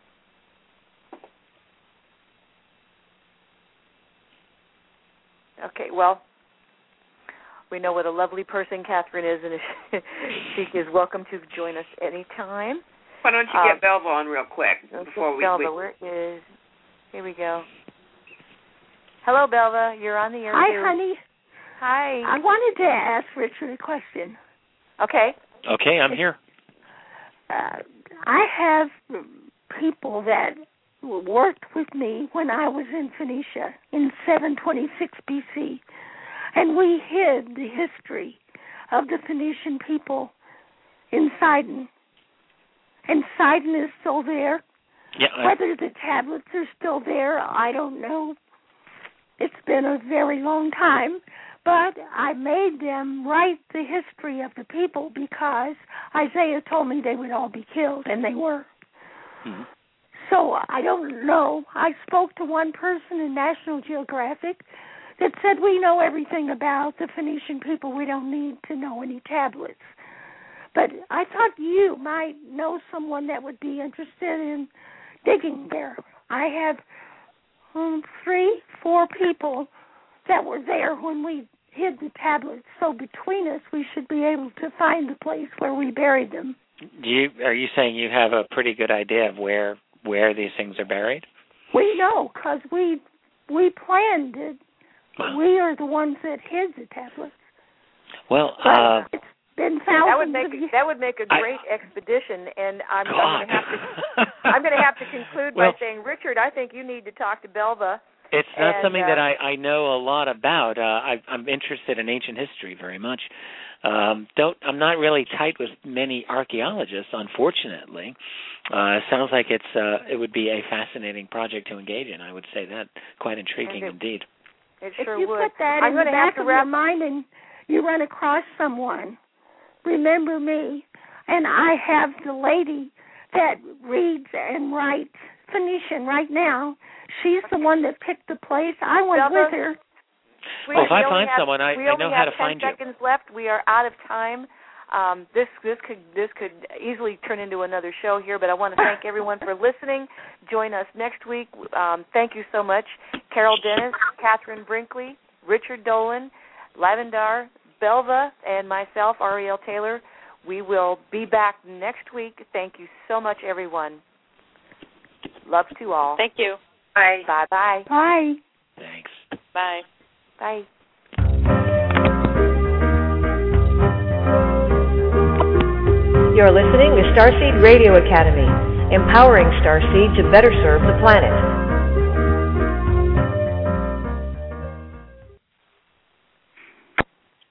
Okay, well, we know what a lovely person Catherine is, and she is welcome to join us anytime. Why don't you um, get Belva on real quick before we... Belva, we... where is... Here we go. Hello, Belva. You're on the air. Hi, too. honey. Hi. I wanted to ask Richard a question. Okay. Okay, I'm here. Uh, I have people that worked with me when I was in Phoenicia in seven twenty-six B C, and we hid the history of the Phoenician people in Sidon. And Sidon is still there. Yeah. I, Whether the tablets are still there, I don't know. It's been a very long time. But I made them write the history of the people because Isaiah told me they would all be killed, and they were. mm-hmm. So I don't know. I spoke to one person in National Geographic that said we know everything about the Phoenician people. We don't need to know any tablets. But I thought you might know someone that would be interested in digging there. I have um, three, four people that were there when we hid the tablets. So between us, we should be able to find the place where we buried them. Do you, are you saying you have a pretty good idea of where where these things are buried? We know because we we planned it. Wow. We are the ones that hid the tablets. Well, But uh, it's been That thousands would make of years. that would make a great I, expedition, and I'm, I'm God. going to have to I'm going to have to conclude Well, by saying, Richard, I think you need to talk to Belva It's not and, something uh, that I, I know a lot about. Uh, I, I'm interested in ancient history very much. Um, don't I'm not really tight with many archaeologists, unfortunately. Uh, sounds like it's uh, it would be a fascinating project to engage in. I would say that quite intriguing it, indeed. It if sure you would. put that I'm in the back have of wrap- your mind and you run across someone, remember me. And I have the lady that reads and writes Phoenician right now. She's the one that picked the place. I went Zelda, with her. We, well, if we I find have, someone, I, we I only know have how to ten find you. seconds left. We are out of time. Um, this this could this could easily turn into another show here, but I want to thank everyone for listening. Join us next week. Um, thank you so much, Carol Dennis, Catherine Brinkley, Richard Dolan, Lavendar, Belva, and myself, Ariel Taylor. We will be back next week. Thank you so much, everyone. Love to all. Thank you. Bye. Bye-bye. Bye. Thanks. Bye. Bye. You're listening to Starseed Radio Academy, empowering Starseed to better serve the planet.